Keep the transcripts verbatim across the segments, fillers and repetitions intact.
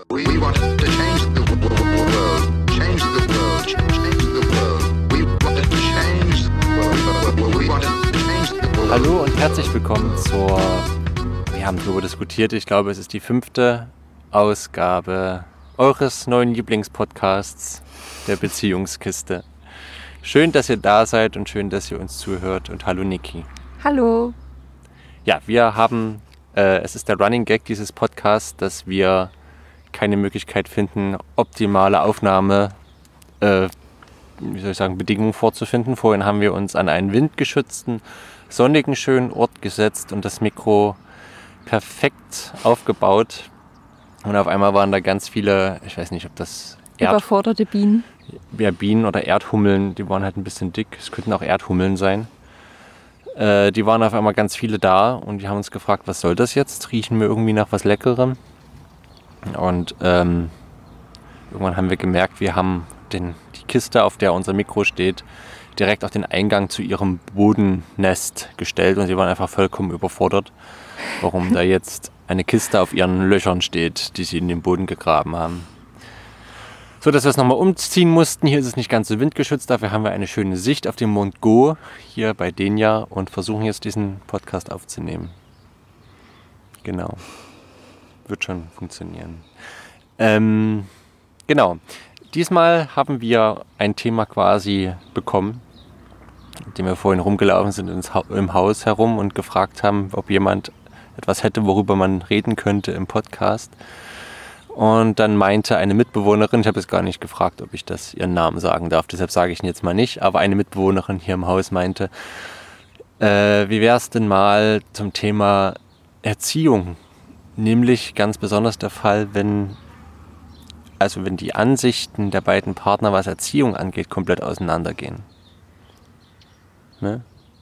We want to change the world, change the world, change the world. We want to change the world. We want to change the world. Hallo und herzlich willkommen zur, wir haben darüber diskutiert, ich glaube es ist die fünfte Ausgabe eures neuen Lieblingspodcasts, der Beziehungskiste. Schön, dass ihr da seid und schön, dass ihr uns zuhört und hallo Niki. Hallo. Ja, wir haben, äh, es ist der Running Gag dieses Podcasts, dass wir keine Möglichkeit finden, optimale Aufnahme, äh, wie soll ich sagen, Bedingungen vorzufinden. Vorhin haben wir uns an einen windgeschützten, sonnigen, schönen Ort gesetzt und das Mikro perfekt aufgebaut. Und auf einmal waren da ganz viele, ich weiß nicht, ob das Erd- Überforderte Bienen. ja, Bienen oder Erdhummeln, die waren halt ein bisschen dick. Es könnten auch Erdhummeln sein. Äh, die waren auf einmal ganz viele da und die haben uns gefragt, was soll das jetzt? Riechen wir irgendwie nach was Leckerem? Und ähm, irgendwann haben wir gemerkt, wir haben den, die Kiste, auf der unser Mikro steht, direkt auf den Eingang zu ihrem Bodennest gestellt und sie waren einfach vollkommen überfordert, warum da jetzt eine Kiste auf ihren Löchern steht, die sie in den Boden gegraben haben. So, dass wir es nochmal umziehen mussten. Hier ist es nicht ganz so windgeschützt, dafür haben wir eine schöne Sicht auf den Mont Go hier bei Denia und versuchen jetzt diesen Podcast aufzunehmen. Genau. Wird schon funktionieren. Ähm, genau. Diesmal haben wir ein Thema quasi bekommen, mit dem wir vorhin rumgelaufen sind ins ha- im Haus herum und gefragt haben, ob jemand etwas hätte, worüber man reden könnte im Podcast. Und dann meinte eine Mitbewohnerin, ich habe jetzt gar nicht gefragt, ob ich das ihren Namen sagen darf, deshalb sage ich ihn jetzt mal nicht, aber eine Mitbewohnerin hier im Haus meinte, äh, wie wäre es denn mal zum Thema Erziehung? Nämlich ganz besonders der Fall, wenn, also wenn die Ansichten der beiden Partner, was Erziehung angeht, komplett auseinandergehen. Ne?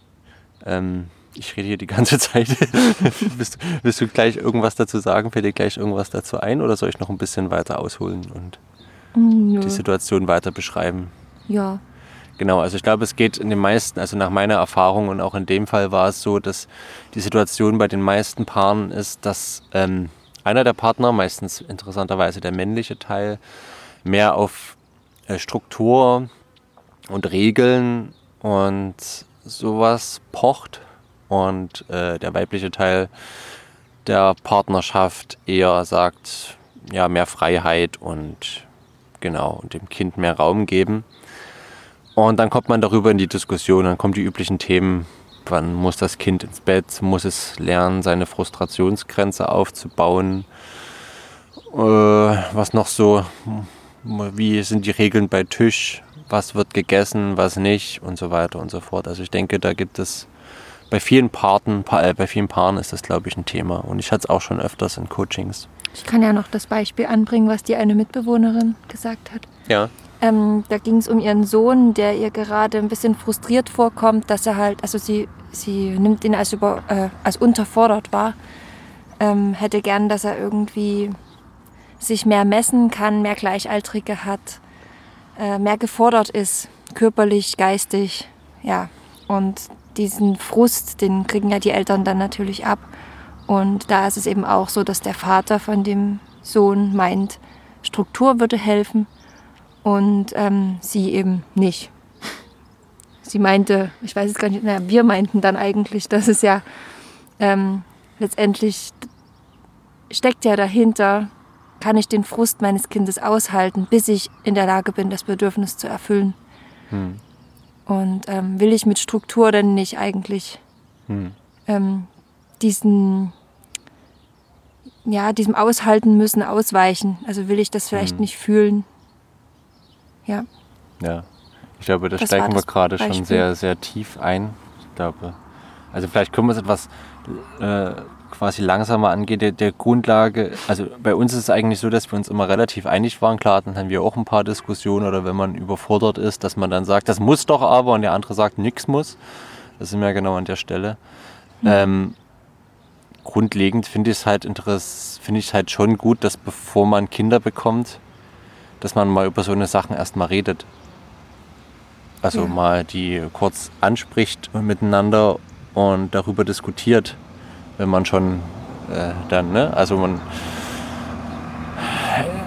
Ähm, Ich rede hier die ganze Zeit. willst, du, willst du gleich irgendwas dazu sagen? Fällt dir gleich irgendwas dazu ein? Oder soll ich noch ein bisschen weiter ausholen und Nö. die Situation weiter beschreiben? Ja. Genau, also ich glaube, es geht in den meisten, also nach meiner Erfahrung und auch in dem Fall war es so, dass die Situation bei den meisten Paaren ist, dass ähm, einer der Partner, meistens interessanterweise der männliche Teil, mehr auf äh, Struktur und Regeln und sowas pocht. Und äh, der weibliche Teil der Partnerschaft eher sagt, ja, mehr Freiheit und genau, und dem Kind mehr Raum geben. Und dann kommt man darüber in die Diskussion, dann kommen die üblichen Themen, wann muss das Kind ins Bett, muss es lernen, seine Frustrationsgrenze aufzubauen, äh, was noch so, wie sind die Regeln bei Tisch, was wird gegessen, was nicht und so weiter und so fort. Also ich denke, da gibt es Bei vielen Paaren, äh, bei vielen Paaren ist das, glaube ich, ein Thema. Und ich hatte es auch schon öfters in Coachings. Ich kann ja noch das Beispiel anbringen, was die eine Mitbewohnerin gesagt hat. Ja. Ähm, da ging es um ihren Sohn, der ihr gerade ein bisschen frustriert vorkommt, dass er halt, also sie, sie nimmt ihn als, über, äh, als unterfordert wahr, ähm, hätte gern, dass er irgendwie sich mehr messen kann, mehr Gleichaltrige hat, äh, mehr gefordert ist, körperlich, geistig, ja. Und diesen Frust, den kriegen ja die Eltern dann natürlich ab. Und da ist es eben auch so, dass der Vater von dem Sohn meint, Struktur würde helfen und ähm, sie eben nicht. Sie meinte, ich weiß es gar nicht, naja, wir meinten dann eigentlich, dass es ja ähm, letztendlich steckt ja dahinter, kann ich den Frust meines Kindes aushalten, bis ich in der Lage bin, das Bedürfnis zu erfüllen. Hm. Und ähm, will ich mit Struktur denn nicht eigentlich hm. ähm, diesen, ja, diesem Aushalten müssen ausweichen? Also will ich das vielleicht hm. nicht fühlen? Ja. Ja, ich glaube, da das steigen wir gerade Beispiel. schon sehr, sehr tief ein. Ich glaube, also vielleicht können wir es etwas äh, quasi langsamer angehen. Der, der Grundlage, also bei uns ist es eigentlich so, dass wir uns immer relativ einig waren. Klar, dann haben wir auch ein paar Diskussionen oder wenn man überfordert ist, dass man dann sagt, das muss doch aber und der andere sagt, nichts muss. Das sind wir genau an der Stelle. Mhm. Ähm, grundlegend finde ich es halt interess- finde ich es halt schon gut, dass bevor man Kinder bekommt, dass man mal über so eine Sachen erstmal redet. Also ja. mal die kurz anspricht miteinander und darüber diskutiert, wenn man schon äh, dann, ne, also man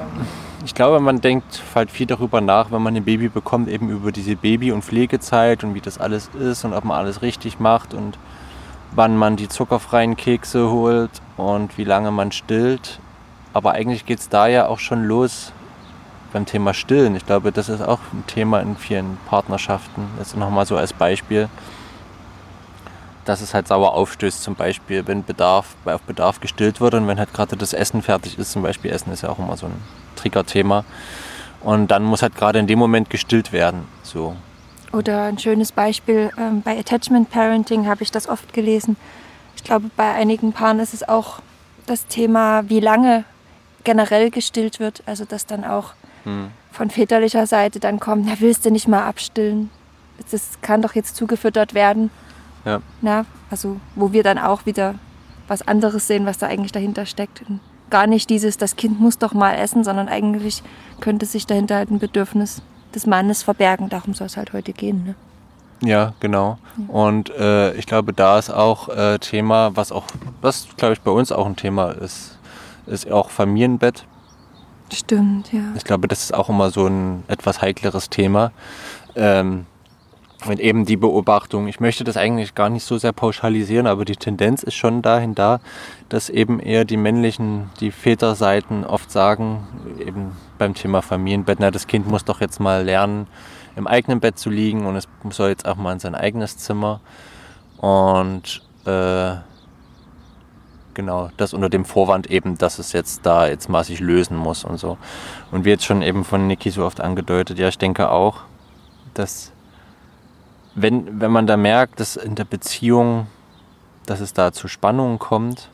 ich glaube, man denkt halt viel darüber nach, wenn man ein Baby bekommt, eben über diese Baby- und Pflegezeit und wie das alles ist und ob man alles richtig macht und wann man die zuckerfreien Kekse holt und wie lange man stillt. Aber eigentlich geht es da ja auch schon los beim Thema Stillen. Ich glaube, das ist auch ein Thema in vielen Partnerschaften. Das ist nochmal so als Beispiel, dass es halt sauer aufstößt, zum Beispiel, wenn Bedarf, bei auf Bedarf gestillt wird und wenn halt gerade das Essen fertig ist, zum Beispiel Essen ist ja auch immer so ein Triggerthema und dann muss halt gerade in dem Moment gestillt werden. So. Oder ein schönes Beispiel, ähm, bei Attachment Parenting habe ich das oft gelesen. Ich glaube, bei einigen Paaren ist es auch das Thema, wie lange generell gestillt wird. Also dass dann auch hm. von väterlicher Seite dann kommt, na, willst du nicht mal abstillen? Das kann doch jetzt zugefüttert werden. Ja. Na, also wo wir dann auch wieder was anderes sehen, was da eigentlich dahinter steckt. Und gar nicht dieses, das Kind muss doch mal essen, sondern eigentlich könnte sich dahinter halt ein Bedürfnis des Mannes verbergen. Darum soll es halt heute gehen. Ne? Ja, genau. Ja. Und äh, ich glaube, da ist auch äh, Thema, was auch, was glaube ich bei uns auch ein Thema ist, ist auch Familienbett. Stimmt, ja. Ich glaube, das ist auch immer so ein etwas heikleres Thema. Ähm, Und eben die Beobachtung, ich möchte das eigentlich gar nicht so sehr pauschalisieren, aber die Tendenz ist schon dahin da, dass eben eher die männlichen, die Väterseiten oft sagen, eben beim Thema Familienbett, na, das Kind muss doch jetzt mal lernen, im eigenen Bett zu liegen und es soll jetzt auch mal in sein eigenes Zimmer. Und äh, genau, das unter dem Vorwand eben, dass es jetzt da jetzt mal sich lösen muss und so. Und wie jetzt schon eben von Niki so oft angedeutet, ja, ich denke auch, dass Wenn, wenn man da merkt, dass in der Beziehung, dass es da zu Spannungen kommt,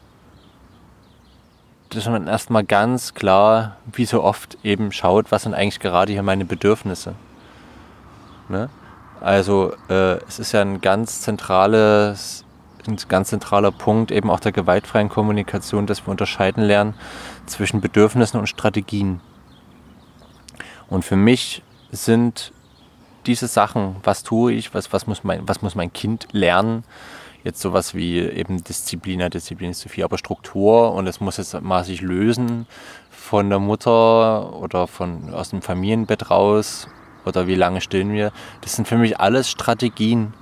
dass man erstmal ganz klar, wie so oft eben schaut, was sind eigentlich gerade hier meine Bedürfnisse. Ne? Also äh, es ist ja ein ganz zentrales, ein ganz zentraler Punkt eben auch der gewaltfreien Kommunikation, dass wir unterscheiden lernen zwischen Bedürfnissen und Strategien. Und für mich sind diese Sachen, was tue ich, was, was, muss mein, was muss mein Kind lernen, jetzt sowas wie eben Disziplin, ja, Disziplin ist zu viel, aber Struktur und es muss jetzt mal sich lösen von der Mutter oder von, aus dem Familienbett raus oder wie lange stillen wir, das sind für mich alles Strategien.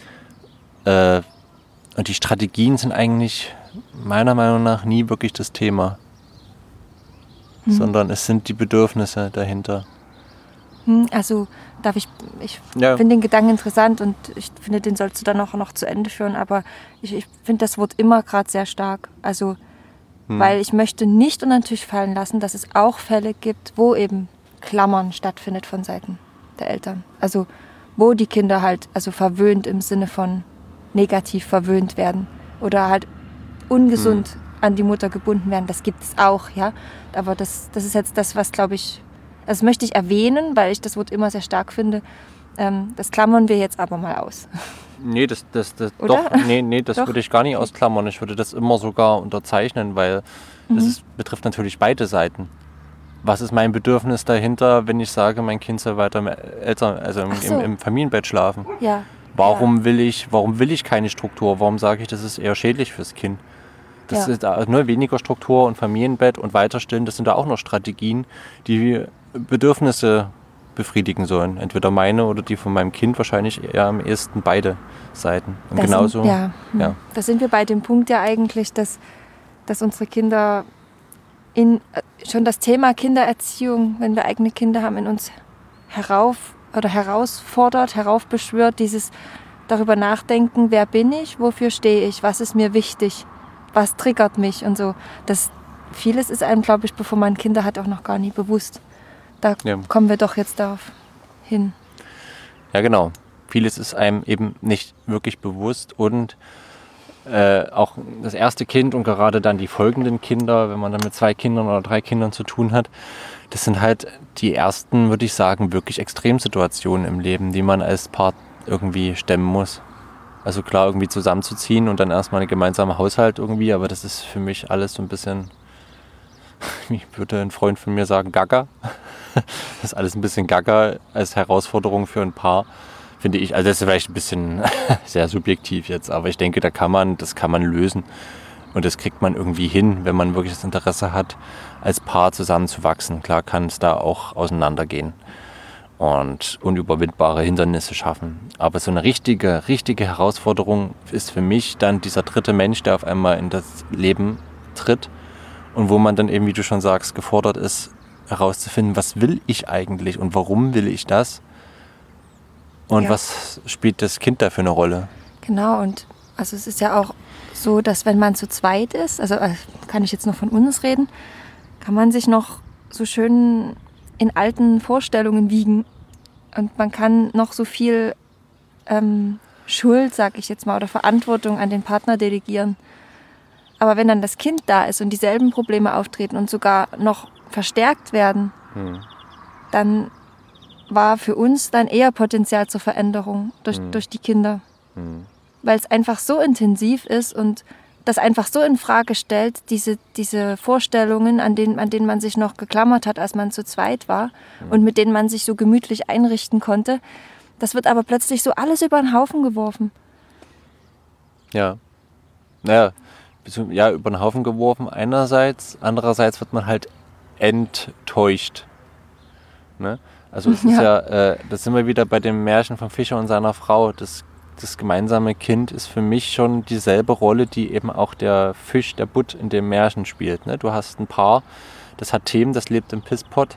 Äh, und die Strategien sind eigentlich meiner Meinung nach nie wirklich das Thema, mhm. sondern es sind die Bedürfnisse dahinter. Also darf ich, ich ja. finde den Gedanken interessant und ich finde, den sollst du dann auch noch zu Ende führen, aber ich, ich finde das Wort immer gerade sehr stark. Also, hm. weil ich möchte nicht unter den Tisch fallen lassen, dass es auch Fälle gibt, wo eben Klammern stattfindet von Seiten der Eltern. Also wo die Kinder halt also verwöhnt im Sinne von negativ verwöhnt werden oder halt ungesund hm. an die Mutter gebunden werden. Das gibt es auch, ja. Aber das, das ist jetzt das, was, glaube ich, das möchte ich erwähnen, weil ich das Wort immer sehr stark finde. Ähm, das klammern wir jetzt aber mal aus. Nee, das, das, das, doch, nee, nee, das doch. würde ich gar nicht ausklammern. Ich würde das immer sogar unterzeichnen, weil mhm. das ist, betrifft natürlich beide Seiten. Was ist mein Bedürfnis dahinter, wenn ich sage, mein Kind soll weiter im, Eltern, also im, so. im, im Familienbett schlafen? Ja. Warum, ja. will ich, warum will ich keine Struktur? Warum sage ich, das ist eher schädlich fürs Kind? Das ja. ist da, ne, weniger Struktur und Familienbett und Weiterstillen, das sind da auch noch Strategien, die Bedürfnisse befriedigen sollen. Entweder meine oder die von meinem Kind, wahrscheinlich eher am ehesten beide Seiten. Und das genauso. Sind, ja, ja. Da sind wir bei dem Punkt ja eigentlich, dass, dass unsere Kinder in schon das Thema Kindererziehung, wenn wir eigene Kinder haben, in uns herauf oder herausfordert, heraufbeschwört, dieses darüber nachdenken, wer bin ich, wofür stehe ich, was ist mir wichtig, was triggert mich und so. Das, vieles ist einem, glaube ich, bevor man Kinder hat, auch noch gar nie bewusst. Da ja. kommen wir doch jetzt darauf hin. Ja, genau. Vieles ist einem eben nicht wirklich bewusst und äh, auch das erste Kind und gerade dann die folgenden Kinder, wenn man dann mit zwei Kindern oder drei Kindern zu tun hat, das sind halt die ersten, würde ich sagen, wirklich Extremsituationen im Leben, die man als Paar irgendwie stemmen muss. Also klar, irgendwie zusammenzuziehen und dann erstmal einen gemeinsamen Haushalt irgendwie, aber das ist für mich alles so ein bisschen, wie würde ein Freund von mir sagen, gaga. Das ist alles ein bisschen gaga als Herausforderung für ein Paar, finde ich. Also das ist vielleicht ein bisschen sehr subjektiv jetzt, aber ich denke, da kann man, das kann man lösen. Und das kriegt man irgendwie hin, wenn man wirklich das Interesse hat, als Paar zusammenzuwachsen. Klar kann es da auch auseinandergehen und unüberwindbare Hindernisse schaffen. Aber so eine richtige, richtige Herausforderung ist für mich dann dieser dritte Mensch, der auf einmal in das Leben tritt und wo man dann eben, wie du schon sagst, gefordert ist, herauszufinden, was will ich eigentlich und warum will ich das und Ja. was spielt das Kind da für eine Rolle. Genau, und also es ist ja auch so, dass wenn man zu zweit ist, also äh, kann ich jetzt nur von uns reden, kann man sich noch so schön in alten Vorstellungen wiegen und man kann noch so viel ähm, Schuld, sag ich jetzt mal, oder Verantwortung an den Partner delegieren. Aber wenn dann das Kind da ist und dieselben Probleme auftreten und sogar noch verstärkt werden, Hm. dann war für uns dann eher Potenzial zur Veränderung durch, Hm. durch die Kinder. Hm. Weil es einfach so intensiv ist und das einfach so in Frage stellt, diese, diese Vorstellungen, an denen, an denen man sich noch geklammert hat, als man zu zweit war und mit denen man sich so gemütlich einrichten konnte. Das wird aber plötzlich so alles über den Haufen geworfen. Ja. Naja, bezieh- ja, über den Haufen geworfen einerseits, andererseits wird man halt enttäuscht. Ne? Also es ist Ja. ja, äh, da sind wir wieder bei dem Märchen von Fischer und seiner Frau. Das, das gemeinsame Kind ist für mich schon dieselbe Rolle, die eben auch der Fisch, der Butt in dem Märchen spielt. Ne? Du hast ein Paar, das hat Themen, das lebt im Pisspot,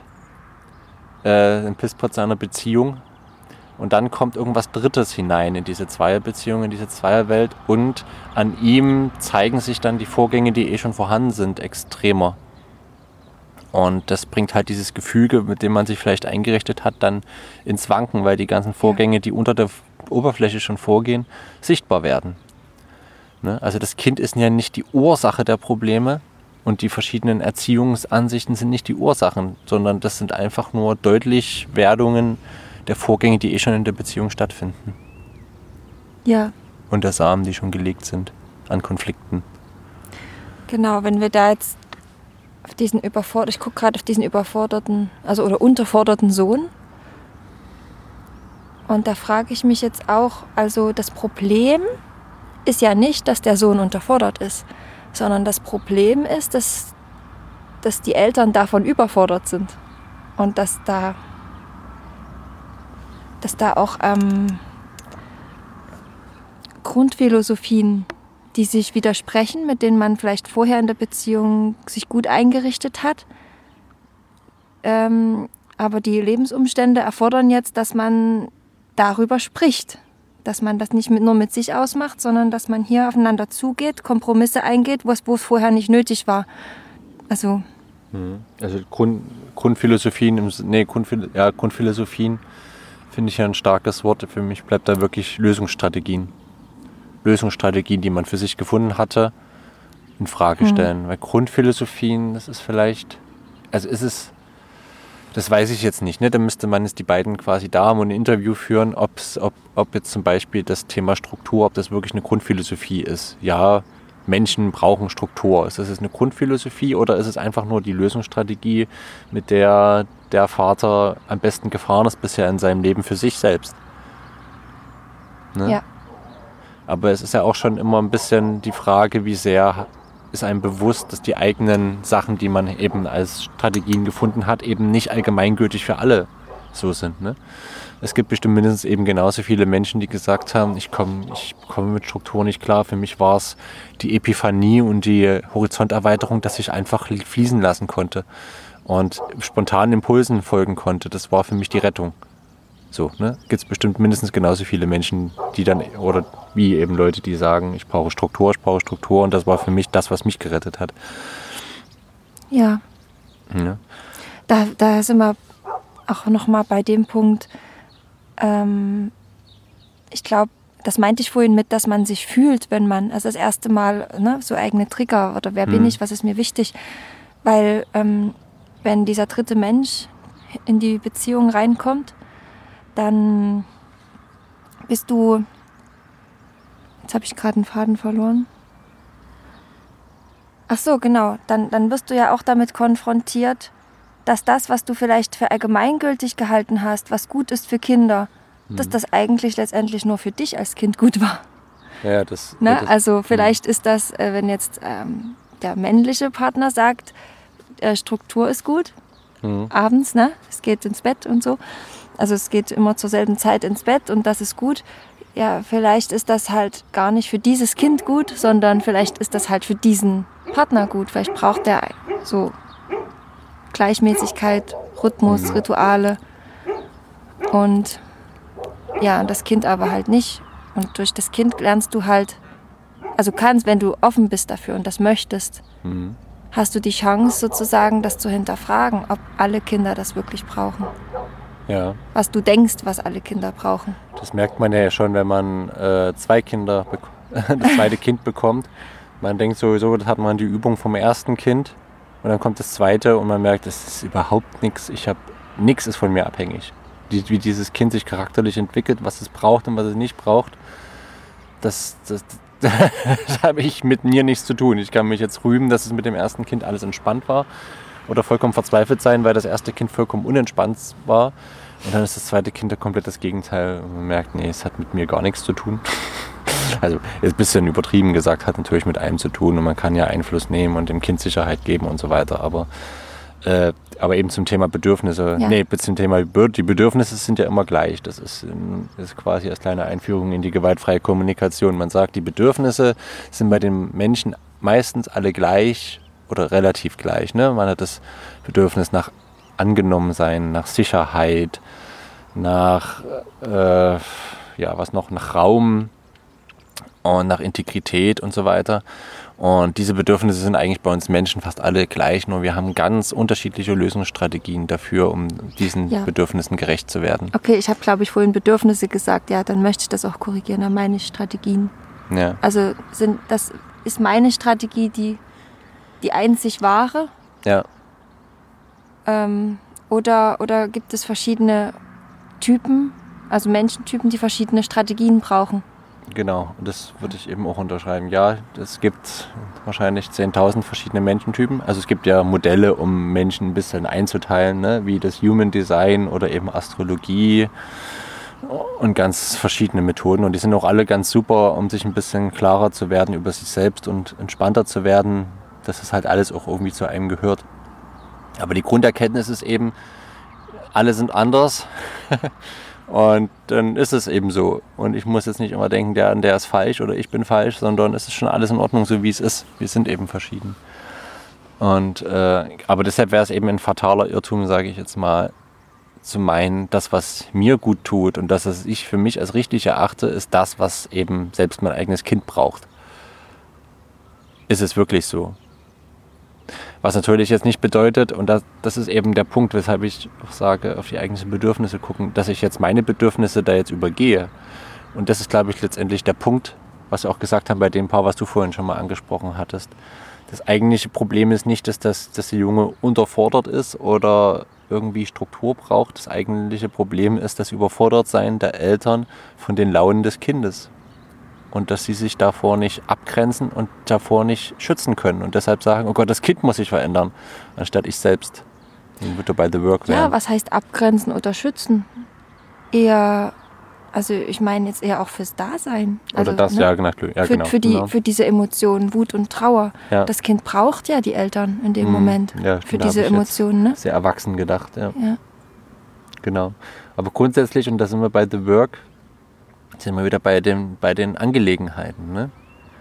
äh, im Pisspot seiner Beziehung. Und dann kommt irgendwas Drittes hinein in diese Zweierbeziehung, in diese Zweierwelt. Und an ihm zeigen sich dann die Vorgänge, die eh schon vorhanden sind, extremer. Und das bringt halt dieses Gefüge, mit dem man sich vielleicht eingerichtet hat, dann ins Wanken, weil die ganzen Vorgänge, die unter der Oberfläche schon vorgehen, sichtbar werden. Ne? Also das Kind ist ja nicht die Ursache der Probleme und die verschiedenen Erziehungsansichten sind nicht die Ursachen, sondern das sind einfach nur deutlich Werdungen der Vorgänge, die eh schon in der Beziehung stattfinden. Ja, Und der Samen, die schon gelegt sind an Konflikten. genau. Wenn wir da jetzt auf diesen überforderten, ich gucke gerade auf diesen überforderten, also oder unterforderten Sohn. Und da frage ich mich jetzt auch, also das Problem ist ja nicht, dass der Sohn unterfordert ist, sondern das Problem ist, dass, dass die Eltern davon überfordert sind. Und dass da, dass da auch ähm, Grundphilosophien, die sich widersprechen, mit denen man vielleicht vorher in der Beziehung sich gut eingerichtet hat. Ähm, aber die Lebensumstände erfordern jetzt, dass man darüber spricht. Dass man das nicht mit, nur mit sich ausmacht, sondern dass man hier aufeinander zugeht, Kompromisse eingeht, wo es wo es vorher nicht nötig war. Also, Also Grund, Grundphilosophien, im, S- nee, Grundphil, ja, Grundphilosophien finde ich ja ein starkes Wort. Für mich bleibt da wirklich Lösungsstrategien. Lösungsstrategien, die man für sich gefunden hatte, in Frage stellen. Weil Grundphilosophien, das ist vielleicht, also ist es, das weiß ich jetzt nicht, ne? Da müsste man jetzt die beiden quasi da haben und ein Interview führen, ob's, ob, ob jetzt zum Beispiel das Thema Struktur, ob das wirklich eine Grundphilosophie ist. Ja, Menschen brauchen Struktur. Ist das jetzt eine Grundphilosophie oder ist es einfach nur die Lösungsstrategie, mit der der Vater am besten gefahren ist bisher in seinem Leben für sich selbst? Ne? ja. Aber es ist ja auch schon immer ein bisschen die Frage, wie sehr ist einem bewusst, dass die eigenen Sachen, die man eben als Strategien gefunden hat, eben nicht allgemeingültig für alle so sind. Ne? Es gibt bestimmt mindestens eben genauso viele Menschen, die gesagt haben, ich komme ich komme mit Struktur nicht klar. Für mich war es die Epiphanie und die Horizonterweiterung, dass ich einfach fließen lassen konnte und spontanen Impulsen folgen konnte. Das war für mich die Rettung. So, ne? Gibt es bestimmt mindestens genauso viele Menschen, die dann, oder wie eben Leute, die sagen, ich brauche Struktur, ich brauche Struktur und das war für mich das, was mich gerettet hat. Ja, Ja, da, da sind wir auch nochmal bei dem Punkt, ähm, ich glaube, das meinte ich vorhin mit, dass man sich fühlt, wenn man, also das erste Mal, ne, so eigene Trigger oder wer bin Mhm. ich, was ist mir wichtig, weil ähm, wenn dieser dritte Mensch in die Beziehung reinkommt, dann bist du, jetzt habe ich gerade einen Faden verloren. Ach so, genau, dann, dann wirst du ja auch damit konfrontiert, dass das, was du vielleicht für allgemeingültig gehalten hast, was gut ist für Kinder, dass das eigentlich letztendlich nur für dich als Kind gut war. Ja, das, Ne? das, Also vielleicht ist das, äh, wenn jetzt ähm, der männliche Partner sagt, äh, Struktur ist gut, Mhm. abends, ne? Es geht ins Bett und so. Also es geht immer zur selben Zeit ins Bett und das ist gut. Ja, vielleicht ist das halt gar nicht für dieses Kind gut, sondern vielleicht ist das halt für diesen Partner gut. Vielleicht braucht der so Gleichmäßigkeit, Rhythmus, Mhm. Rituale und ja, das Kind aber halt nicht. Und durch das Kind lernst du halt, also kannst, wenn du offen bist dafür und das möchtest, Mhm. hast du die Chance sozusagen, das zu hinterfragen, ob alle Kinder das wirklich brauchen. Ja, Was du denkst, was alle Kinder brauchen. das merkt man ja schon, wenn man äh, zwei Kinder, bek- das zweite Kind bekommt. Man denkt sowieso, das hat man die Übung vom ersten Kind und dann kommt das zweite und man merkt, das ist überhaupt nichts. Ich habe nichts ist von mir abhängig. Die, wie dieses Kind sich charakterlich entwickelt, was es braucht und was es nicht braucht, das, das, das habe ich mit mir nichts zu tun. Ich kann mich jetzt rühmen, dass es mit dem ersten Kind alles entspannt war oder vollkommen verzweifelt sein, weil das erste Kind vollkommen unentspannt war. Und dann ist das zweite Kind da komplett das Gegenteil. Und man merkt, nee, es hat mit mir gar nichts zu tun. Also ist ein bisschen übertrieben gesagt, hat natürlich mit einem zu tun und man kann ja Einfluss nehmen und dem Kind Sicherheit geben und so weiter. Aber, äh, aber eben zum Thema Bedürfnisse, Ja. nee, zum Thema Be- die Bedürfnisse sind ja immer gleich. Das ist, ähm, ist quasi als kleine Einführung in die gewaltfreie Kommunikation. Man sagt, die Bedürfnisse sind bei den Menschen meistens alle gleich oder relativ gleich. Ne? Man hat das Bedürfnis nach Angenommensein, nach Sicherheit, nach äh, ja, was noch, nach Raum und nach Integrität und so weiter. Und diese Bedürfnisse sind eigentlich bei uns Menschen fast alle gleich, nur wir haben ganz unterschiedliche Lösungsstrategien dafür, um diesen Ja. Bedürfnissen gerecht zu werden. Okay, ich habe, glaube ich, vorhin Bedürfnisse gesagt. Ja, dann möchte ich das auch korrigieren. Dann meine ich Strategien. Ja, Also sind, das ist meine Strategie die, die einzig wahre? ja, Ähm, oder, oder gibt es verschiedene Typen, also Menschentypen, die verschiedene Strategien brauchen? genau. Und das würde ich eben auch unterschreiben. Ja, es gibt wahrscheinlich zehntausend verschiedene Menschentypen. Also es gibt ja Modelle, um Menschen ein bisschen einzuteilen, ne? Wie das Human Design oder eben Astrologie und ganz verschiedene Methoden. Und die sind auch alle ganz super, um sich ein bisschen klarer zu werden über sich selbst und entspannter zu werden, dass es halt alles auch irgendwie zu einem gehört. Aber die Grunderkenntnis ist eben, alle sind anders und dann ist es eben so. Und ich muss jetzt nicht immer denken, der, der ist falsch oder ich bin falsch, sondern es ist schon alles in Ordnung, so wie es ist. Wir sind eben verschieden. Und, äh, aber deshalb wäre es eben ein fataler Irrtum, sage ich jetzt mal, zu meinen, das, was mir gut tut und das, was ich für mich als richtig erachte, ist das, was eben selbst mein eigenes Kind braucht. Ist es wirklich so? Was natürlich jetzt nicht bedeutet, und das, das ist eben der Punkt, weshalb ich auch sage, auf die eigenen Bedürfnisse gucken, dass ich jetzt meine Bedürfnisse da jetzt übergehe. Und das ist, glaube ich, letztendlich der Punkt, was wir auch gesagt haben bei dem Paar, was du vorhin schon mal angesprochen hattest. Das eigentliche Problem ist nicht, dass, das, dass der Junge unterfordert ist oder irgendwie Struktur braucht. Das eigentliche Problem ist das Überfordertsein der Eltern von den Launen des Kindes. Und dass sie sich davor nicht abgrenzen und davor nicht schützen können. Und deshalb sagen, oh Gott, das Kind muss sich verändern, anstatt ich selbst. Dann wird er bei The Work Ja, werden. was heißt abgrenzen oder schützen? Eher, also ich meine jetzt eher auch fürs Dasein. Also, Oder das, ne? ja, genau. Ja, für, genau. für, die, genau. für diese Emotionen, Wut und Trauer. Ja. Das Kind braucht ja die Eltern in dem Mhm. Moment Ja, für da diese hab ich jetzt Emotionen. Ne? Sehr erwachsen gedacht, ja. Ja. Genau. Aber grundsätzlich, und da sind wir bei The Work, sind wir wieder bei, dem, bei den Angelegenheiten. Ne?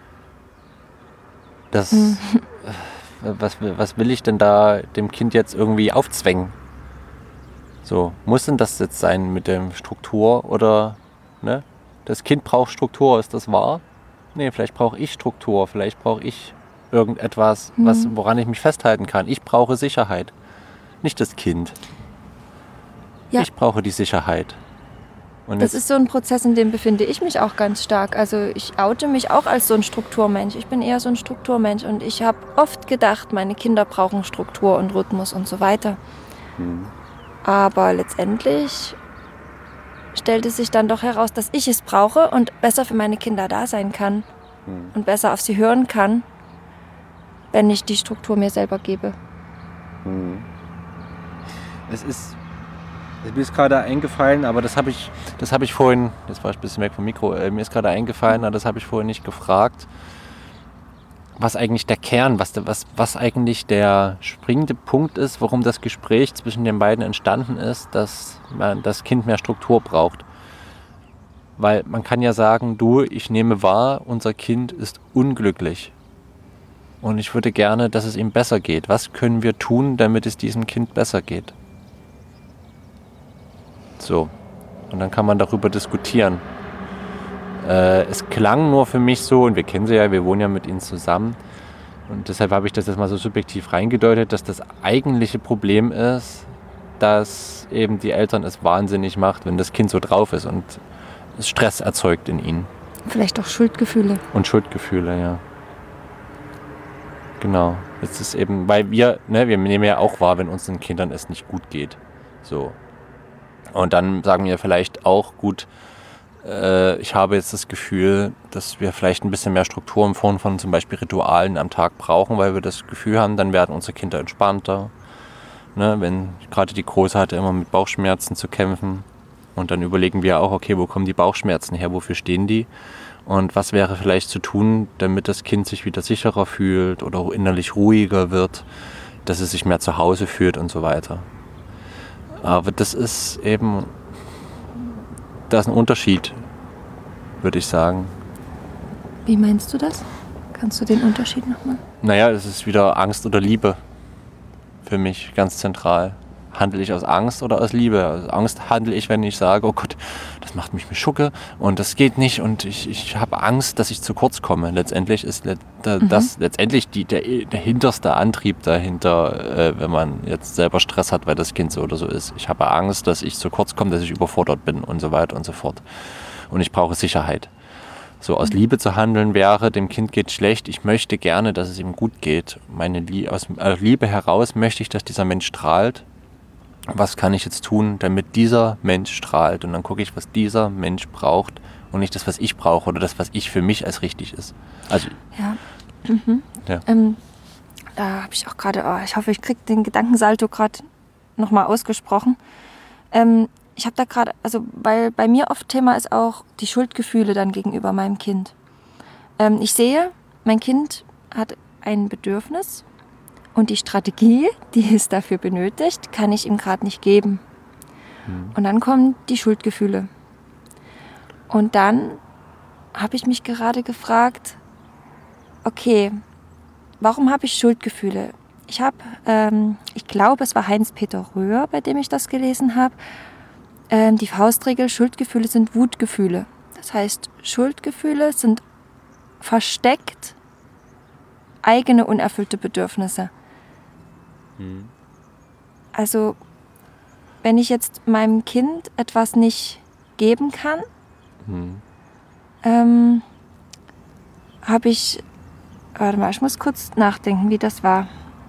Das, Mhm. was, was will ich denn da dem Kind jetzt irgendwie aufzwängen? So, muss denn das jetzt sein mit der Struktur oder, ne? Das Kind braucht Struktur, ist das wahr? Nee, vielleicht brauche ich Struktur, vielleicht brauche ich irgendetwas, Mhm. was, woran ich mich festhalten kann. Ich brauche Sicherheit, nicht das Kind. Ja. Ich brauche die Sicherheit. Und Das jetzt, ist so ein Prozess, in dem befinde ich mich auch ganz stark. Also ich oute mich auch als so ein Strukturmensch. Ich bin eher so ein Strukturmensch und ich habe oft gedacht, meine Kinder brauchen Struktur und Rhythmus und so weiter. Hm. Aber letztendlich stellte sich dann doch heraus, dass ich es brauche und besser für meine Kinder da sein kann Hm. und besser auf sie hören kann, wenn ich die Struktur mir selber gebe. Hm. Es ist, Mir ist gerade eingefallen, aber das habe ich, das habe ich vorhin, jetzt war ich ein bisschen weg vom Mikro, äh, mir ist gerade eingefallen, aber das habe ich vorhin nicht gefragt, was eigentlich der Kern, was, was, was eigentlich der springende Punkt ist, warum das Gespräch zwischen den beiden entstanden ist, dass man, das Kind mehr Struktur braucht. Weil man kann ja sagen, du, ich nehme wahr, unser Kind ist unglücklich. Und ich würde gerne, dass es ihm besser geht. Was können wir tun, damit es diesem Kind besser geht? So. Und dann kann man darüber diskutieren. Äh, es klang nur für mich so, und wir kennen sie ja, wir wohnen ja mit ihnen zusammen. Und deshalb habe ich das jetzt mal so subjektiv reingedeutet, dass das eigentliche Problem ist, dass eben die Eltern es wahnsinnig macht, wenn das Kind so drauf ist und es Stress erzeugt in ihnen. Vielleicht auch Schuldgefühle. Und Schuldgefühle, ja. Genau. Es ist eben, weil wir, ne, wir nehmen ja auch wahr, wenn unseren Kindern es nicht gut geht. So. Und dann sagen wir vielleicht auch, gut, äh, ich habe jetzt das Gefühl, dass wir vielleicht ein bisschen mehr Struktur in Form von zum Beispiel Ritualen am Tag brauchen, weil wir das Gefühl haben, dann werden unsere Kinder entspannter. Ne, wenn gerade die Große hatte immer mit Bauchschmerzen zu kämpfen. Und dann überlegen wir auch, okay, wo kommen die Bauchschmerzen her, wofür stehen die? Und was wäre vielleicht zu tun, damit das Kind sich wieder sicherer fühlt oder innerlich ruhiger wird, dass es sich mehr zu Hause fühlt und so weiter. Aber das ist eben, da ist ein Unterschied, würde ich sagen. Wie meinst du das? Kannst du den Unterschied nochmal? Naja, es ist wieder Angst oder Liebe für mich ganz zentral. Handle ich aus Angst oder aus Liebe? Aus Angst handle ich, wenn ich sage, oh Gott, das macht mich Schucke und das geht nicht und ich, ich habe Angst, dass ich zu kurz komme. Letztendlich ist le- da, mhm. das letztendlich die, der, der hinterste Antrieb dahinter, äh, wenn man jetzt selber Stress hat, weil das Kind so oder so ist. Ich habe Angst, dass ich zu kurz komme, dass ich überfordert bin und so weiter und so fort. Und ich brauche Sicherheit. So aus Liebe zu handeln wäre, dem Kind geht schlecht, ich möchte gerne, dass es ihm gut geht. Meine Lie- aus Liebe heraus möchte ich, dass dieser Mensch strahlt. Was kann ich jetzt tun, damit dieser Mensch strahlt? Und dann gucke ich, was dieser Mensch braucht und nicht das, was ich brauche oder das, was ich für mich als richtig ist. Also, ja. Mhm. ja. Ähm, da habe ich auch gerade, oh, ich hoffe, ich kriege den Gedankensalto gerade nochmal ausgesprochen. Ähm, ich habe da gerade, also weil bei mir oft Thema ist auch die Schuldgefühle dann gegenüber meinem Kind. Ähm, ich sehe, mein Kind hat ein Bedürfnis. Und die Strategie, die es dafür benötigt, kann ich ihm gerade nicht geben. Mhm. Und dann kommen die Schuldgefühle. Und dann habe ich mich gerade gefragt, okay, warum habe ich Schuldgefühle? Ich habe, ähm, ich glaube, es war Heinz-Peter Röhr, bei dem ich das gelesen habe. Ähm, die Faustregel, Schuldgefühle sind Wutgefühle. Das heißt, Schuldgefühle sind versteckt eigene unerfüllte Bedürfnisse. Also, wenn ich jetzt meinem Kind etwas nicht geben kann, hm. ähm, habe ich, warte mal, ich muss kurz nachdenken, wie das war.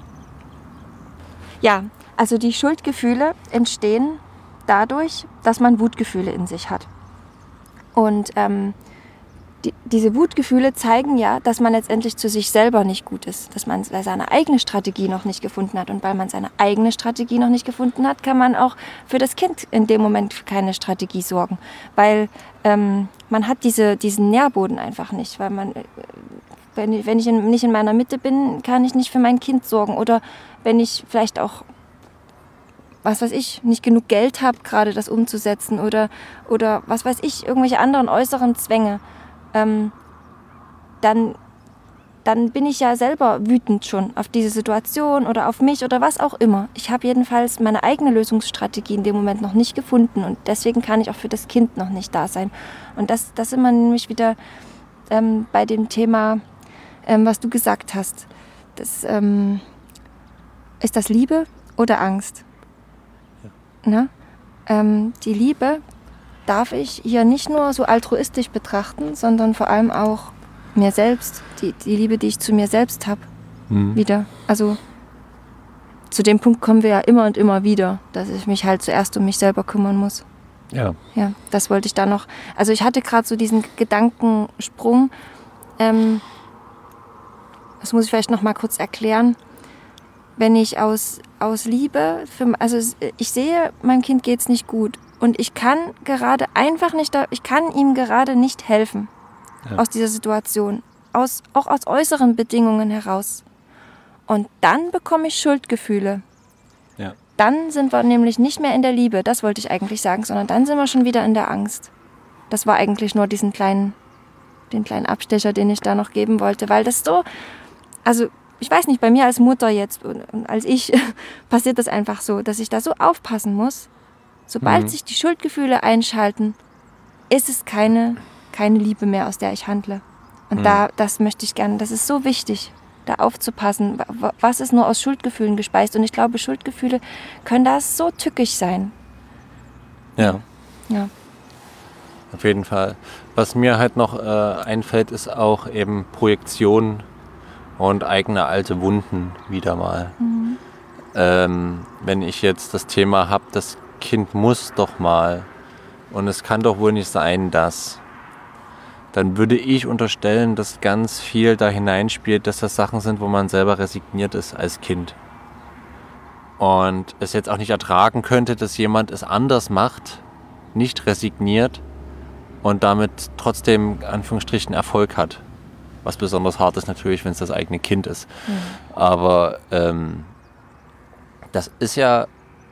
Ja, also die Schuldgefühle entstehen dadurch, dass man Wutgefühle in sich hat. Und ähm, Die, diese Wutgefühle zeigen ja, dass man letztendlich zu sich selber nicht gut ist, dass man seine eigene Strategie noch nicht gefunden hat. Und weil man seine eigene Strategie noch nicht gefunden hat, kann man auch für das Kind in dem Moment für keine Strategie sorgen. Weil ähm, man hat diese, diesen Nährboden einfach nicht. Weil man, wenn, wenn ich in, nicht in meiner Mitte bin, kann ich nicht für mein Kind sorgen. Oder wenn ich vielleicht auch, was weiß ich, nicht genug Geld habe, gerade das umzusetzen. Oder, oder was weiß ich, irgendwelche anderen äußeren Zwänge. Ähm, dann, dann bin ich ja selber wütend schon auf diese Situation oder auf mich oder was auch immer. Ich habe jedenfalls meine eigene Lösungsstrategie in dem Moment noch nicht gefunden und deswegen kann ich auch für das Kind noch nicht da sein. Und das, das sind wir nämlich wieder ähm, bei dem Thema, ähm, was du gesagt hast. Das, ähm, ist das Liebe oder Angst? Ja. Ne? Ähm, die Liebe darf ich hier nicht nur so altruistisch betrachten, sondern vor allem auch mir selbst, die, die Liebe, die ich zu mir selbst habe, mhm. wieder. Also zu dem Punkt kommen wir ja immer und immer wieder, dass ich mich halt zuerst um mich selber kümmern muss. Ja. Ja, das wollte ich da noch. Also ich hatte gerade so diesen Gedankensprung. Ähm, das muss ich vielleicht noch mal kurz erklären. wenn ich aus, aus Liebe, für, also ich sehe, meinem Kind geht es nicht gut und ich kann gerade einfach nicht, ich kann ihm gerade nicht helfen Ja. aus dieser Situation, aus, auch aus äußeren Bedingungen heraus. Und dann bekomme ich Schuldgefühle. Ja. Dann sind wir nämlich nicht mehr in der Liebe, das wollte ich eigentlich sagen, sondern dann sind wir schon wieder in der Angst. Das war eigentlich nur diesen kleinen, den kleinen Abstecher, den ich da noch geben wollte, weil das so, also ich weiß nicht, bei mir als Mutter jetzt und, und als ich passiert das einfach so, dass ich da so aufpassen muss. Sobald Mhm. sich die Schuldgefühle einschalten, ist es keine, keine Liebe mehr, aus der ich handle. Und Mhm. da, das möchte ich gerne, das ist so wichtig, da aufzupassen. Wa- Was ist nur aus Schuldgefühlen gespeist? Und ich glaube, Schuldgefühle können da so tückisch sein. Ja. Ja. Auf jeden Fall. Was mir halt noch äh, einfällt, ist auch eben Projektion und eigene alte Wunden wieder mal. Mhm. Ähm, wenn ich jetzt das Thema habe, das Kind muss doch mal und es kann doch wohl nicht sein, dass, dann würde ich unterstellen, dass ganz viel da hineinspielt, dass das Sachen sind, wo man selber resigniert ist als Kind. Und es jetzt auch nicht ertragen könnte, dass jemand es anders macht, nicht resigniert und damit trotzdem, in Anführungsstrichen, Erfolg hat. Was besonders hart ist natürlich, wenn es das eigene Kind ist. Mhm. Aber ähm, das ist ja,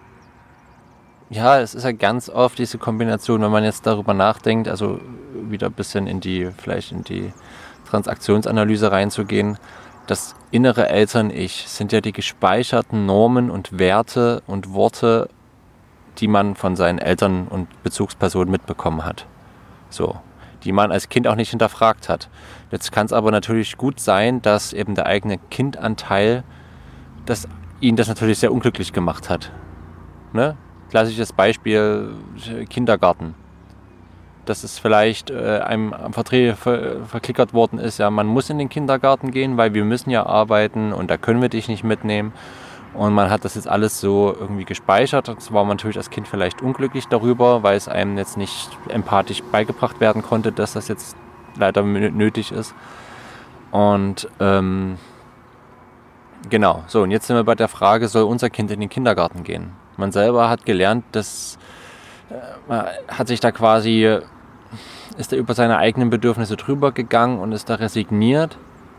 ja, es ist ja ganz oft diese Kombination, wenn man jetzt darüber nachdenkt, also wieder ein bisschen in die, vielleicht in die Transaktionsanalyse reinzugehen. Das innere Eltern-Ich sind ja die gespeicherten Normen und Werte und Worte, die man von seinen Eltern und Bezugspersonen mitbekommen hat. So, die man als Kind auch nicht hinterfragt hat. Jetzt kann es aber natürlich gut sein, dass eben der eigene Kindanteil, dass ihn das natürlich sehr unglücklich gemacht hat. Ne? Klassisches Beispiel, Kindergarten. Dass es vielleicht äh, einem am Vertre- ver verklickert worden ist, ja, man muss in den Kindergarten gehen, weil wir müssen ja arbeiten und da können wir dich nicht mitnehmen. Und man hat das jetzt alles so irgendwie gespeichert. Das war man natürlich als Kind vielleicht unglücklich darüber, weil es einem jetzt nicht empathisch beigebracht werden konnte, dass das jetzt leider nötig ist. Und ähm, genau, so, und jetzt sind wir bei der Frage, soll unser Kind in den Kindergarten gehen? Man selber hat gelernt, dass äh, man hat sich da quasi, ist da über seine eigenen Bedürfnisse drüber gegangen und ist da resigniert.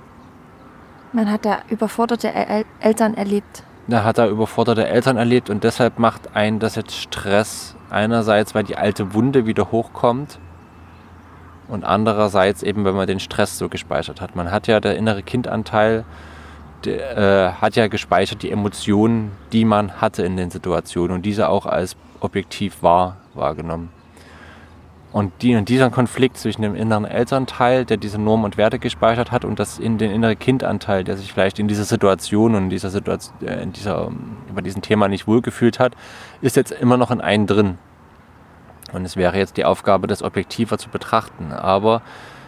Man hat da überforderte El Eltern erlebt. Da hat er überforderte Eltern erlebt und deshalb macht einen das jetzt Stress. Einerseits, weil die alte Wunde wieder hochkommt und andererseits eben, wenn man den Stress so gespeichert hat. Man hat ja, der innere Kindanteil, der, äh, hat ja gespeichert die Emotionen, die man hatte in den Situationen und diese auch als objektiv wahr wahrgenommen. Und die, und dieser Konflikt zwischen dem inneren Elternteil, der diese Normen und Werte gespeichert hat, und das in den inneren Kindanteil, der sich vielleicht in dieser Situation und in dieser Situation, äh, in dieser, über diesem Thema nicht wohlgefühlt hat, ist jetzt immer noch in einen drin. Und es wäre jetzt die Aufgabe, das objektiver zu betrachten. Aber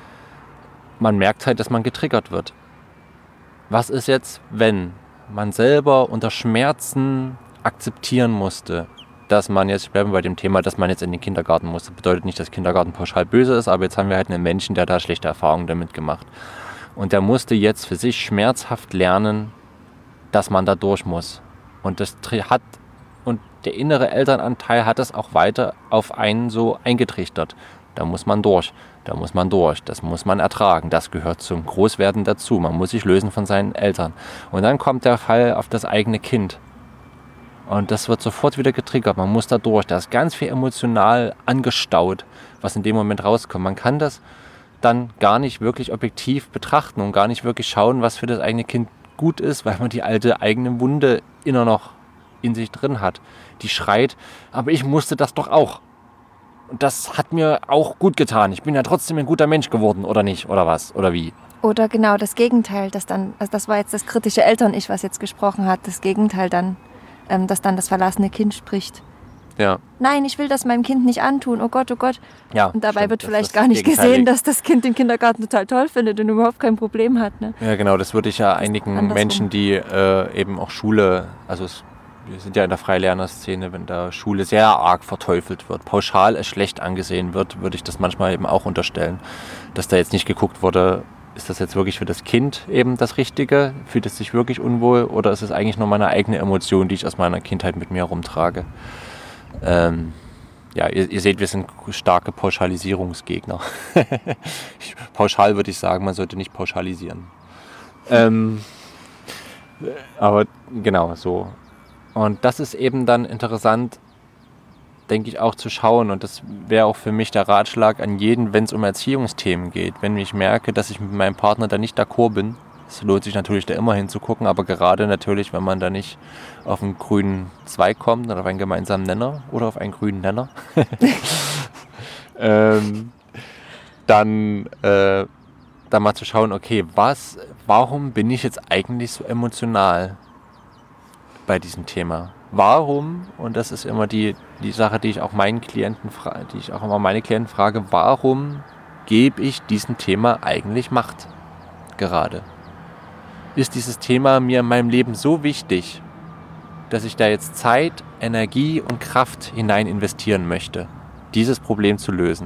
man merkt halt, dass man getriggert wird. Was ist jetzt, wenn man selber unter Schmerzen akzeptieren musste, dass man jetzt, ich bleibe bei dem Thema, dass man jetzt in den Kindergarten muss. Das bedeutet nicht, dass Kindergarten pauschal böse ist, aber jetzt haben wir halt einen Menschen, der da schlechte Erfahrungen damit gemacht. Und der musste jetzt für sich schmerzhaft lernen, dass man da durch muss. Und das hat, und der innere Elternanteil hat das auch weiter auf einen so eingetrichtert. Da muss man durch, da muss man durch, das muss man ertragen, das gehört zum Großwerden dazu. Man muss sich lösen von seinen Eltern. Und dann kommt der Fall auf das eigene Kind. Und das wird sofort wieder getriggert. Man muss da durch. Da ist ganz viel emotional angestaut, was in dem Moment rauskommt. Man kann das dann gar nicht wirklich objektiv betrachten und gar nicht wirklich schauen, was für das eigene Kind gut ist, weil man die alte eigene Wunde immer noch in sich drin hat. Die schreit, aber ich musste das doch auch. Und das hat mir auch gut getan. Ich bin ja trotzdem ein guter Mensch geworden, oder nicht? Oder was? Oder wie? Oder genau das Gegenteil, das dann, also das war jetzt das kritische Eltern-Ich, was jetzt gesprochen hat, das Gegenteil dann, ähm, dass dann das verlassene Kind spricht. Ja. Nein, ich will das meinem Kind nicht antun, oh Gott, oh Gott. Ja, und dabei stimmt, wird das vielleicht ist gar nicht gesehen, gegenteilig. dass das Kind den Kindergarten total toll findet und überhaupt kein Problem hat. Ne? Ja, genau, das würde ich ja einigen andersrum. Menschen, die äh, eben auch Schule, also es, wir sind ja in der Freilernerszene, wenn da Schule sehr arg verteufelt wird, pauschal es schlecht angesehen wird, würde ich das manchmal eben auch unterstellen, dass da jetzt nicht geguckt wurde, ist das jetzt wirklich für das Kind eben das Richtige? Fühlt es sich wirklich unwohl? Oder ist es eigentlich nur meine eigene Emotion, die ich aus meiner Kindheit mit mir rumtrage? Ähm, ja, ihr, ihr seht, wir sind starke Pauschalisierungsgegner. ich, pauschal würde ich sagen, man sollte nicht pauschalisieren. Ähm, aber genau so. Und das ist eben dann interessant, denke ich, auch zu schauen. Und das wäre auch für mich der Ratschlag an jeden, wenn es um Erziehungsthemen geht. Wenn ich merke, dass ich mit meinem Partner da nicht d'accord bin, es lohnt sich natürlich da immer hinzugucken, aber gerade natürlich, wenn man da nicht auf einen grünen Zweig kommt oder auf einen gemeinsamen Nenner oder auf einen grünen Nenner, ähm, dann, äh, dann mal zu schauen, okay, was, warum bin ich jetzt eigentlich so emotional bei diesem Thema? Warum, und das ist immer die, die Sache, die ich auch meinen Klienten frage, die ich auch immer meine Klienten frage, warum gebe ich diesem Thema eigentlich Macht gerade? Ist dieses Thema mir in meinem Leben so wichtig, dass ich da jetzt Zeit, Energie und Kraft hinein investieren möchte, dieses Problem zu lösen?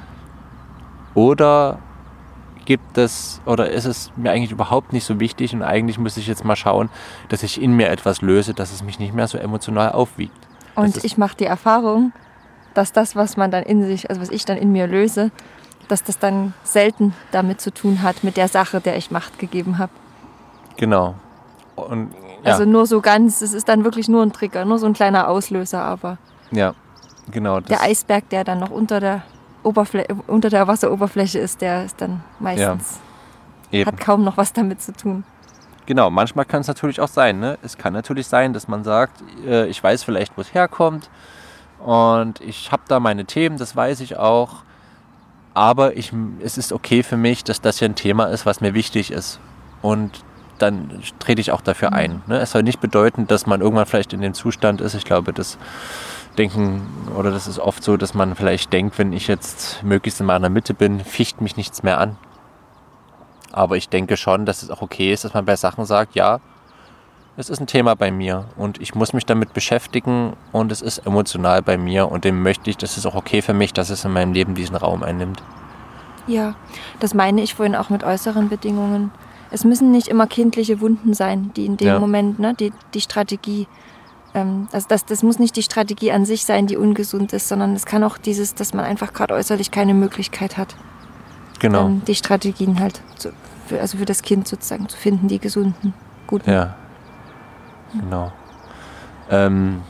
Oder gibt es, oder ist es mir eigentlich überhaupt nicht so wichtig und eigentlich müsste ich jetzt mal schauen, dass ich in mir etwas löse, dass es mich nicht mehr so emotional aufwiegt? Und ich mache die Erfahrung, dass das, was man dann in sich, also was ich dann in mir löse, dass das dann selten damit zu tun hat, mit der Sache, der ich Macht gegeben habe. Genau. Und, ja. Also nur so ganz, es ist dann wirklich nur ein Trigger, nur so ein kleiner Auslöser, aber ja, genau. Das der Eisberg, der dann noch unter der Oberfläche, unter der Wasseroberfläche ist, der ist dann meistens, ja, hat kaum noch was damit zu tun. Genau, manchmal kann es natürlich auch sein, ne? Es kann natürlich sein, dass man sagt, äh, ich weiß vielleicht, wo es herkommt und ich habe da meine Themen, das weiß ich auch, aber ich, es ist okay für mich, dass das hier ein Thema ist, was mir wichtig ist und dann trete ich auch dafür Mhm. ein. Ne? Es soll nicht bedeuten, dass man irgendwann vielleicht in dem Zustand ist, ich glaube, das denken, oder das ist oft so, dass man vielleicht denkt, wenn ich jetzt möglichst in meiner Mitte bin, ficht mich nichts mehr an. Aber ich denke schon, dass es auch okay ist, dass man bei Sachen sagt, ja, es ist ein Thema bei mir und ich muss mich damit beschäftigen und es ist emotional bei mir und dem möchte ich, das ist auch okay für mich, dass es in meinem Leben diesen Raum einnimmt. Ja, das meine ich vorhin auch mit äußeren Bedingungen. Es müssen nicht immer kindliche Wunden sein, die in dem Ja. Moment, ne, die, die Strategie, ähm, also das, das muss nicht die Strategie an sich sein, die ungesund ist, sondern es kann auch dieses, dass man einfach gerade äußerlich keine Möglichkeit hat, Genau. ähm, die Strategien halt, zu, für, also für das Kind sozusagen zu finden, die gesunden, guten. Ja. Genau. Ähm,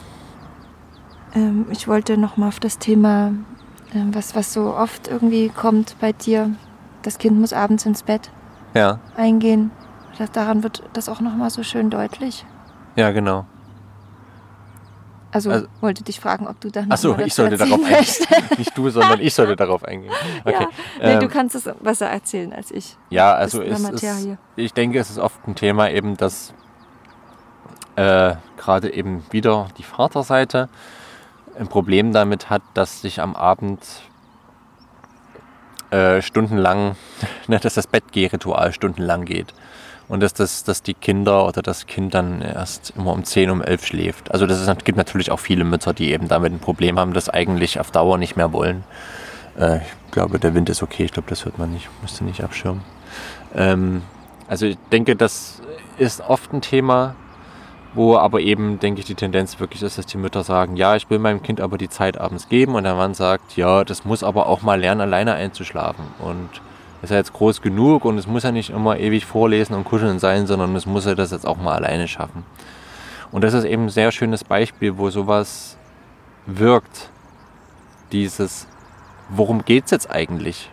Ähm, ich wollte noch mal auf das Thema, ähm, was, was so oft irgendwie kommt bei dir, das Kind muss abends ins Bett ja, eingehen. Das, daran wird das auch noch mal so schön deutlich. ja, genau. Also, Also- wollte dich fragen, ob du da noch Achso, mal ich dazu sollte darauf erzählen eingehen. möchtest. Nicht du, sondern ich sollte darauf eingehen. Okay. Ja. Nee, Ähm, du kannst es besser erzählen als ich. Ja, also Bist in der es ist, Materie. ich denke, es ist oft ein Thema eben, dass äh, gerade eben wieder die Vaterseite ein Problem damit hat, dass sich am Abend äh, stundenlang, ne, dass das Bettgehritual stundenlang geht. Und dass, das, dass die Kinder oder das Kind dann erst immer um zehn, um elf schläft. Also das ist, gibt natürlich auch viele Mütter, die eben damit ein Problem haben, das eigentlich auf Dauer nicht mehr wollen. Äh, ich glaube, der Wind ist okay, ich glaube, das hört man nicht, müsste nicht abschirmen. Ähm, also ich denke, das ist oft ein Thema, wo aber eben, denke ich, die Tendenz wirklich ist, dass die Mütter sagen, ja, ich will meinem Kind aber die Zeit abends geben und der Mann sagt, ja, das muss aber auch mal lernen, alleine einzuschlafen und ist ja jetzt groß genug und es muss ja nicht immer ewig vorlesen und kuscheln sein, sondern es muss ja das jetzt auch mal alleine schaffen. Und das ist eben ein sehr schönes Beispiel, wo sowas wirkt, dieses, worum geht es jetzt eigentlich?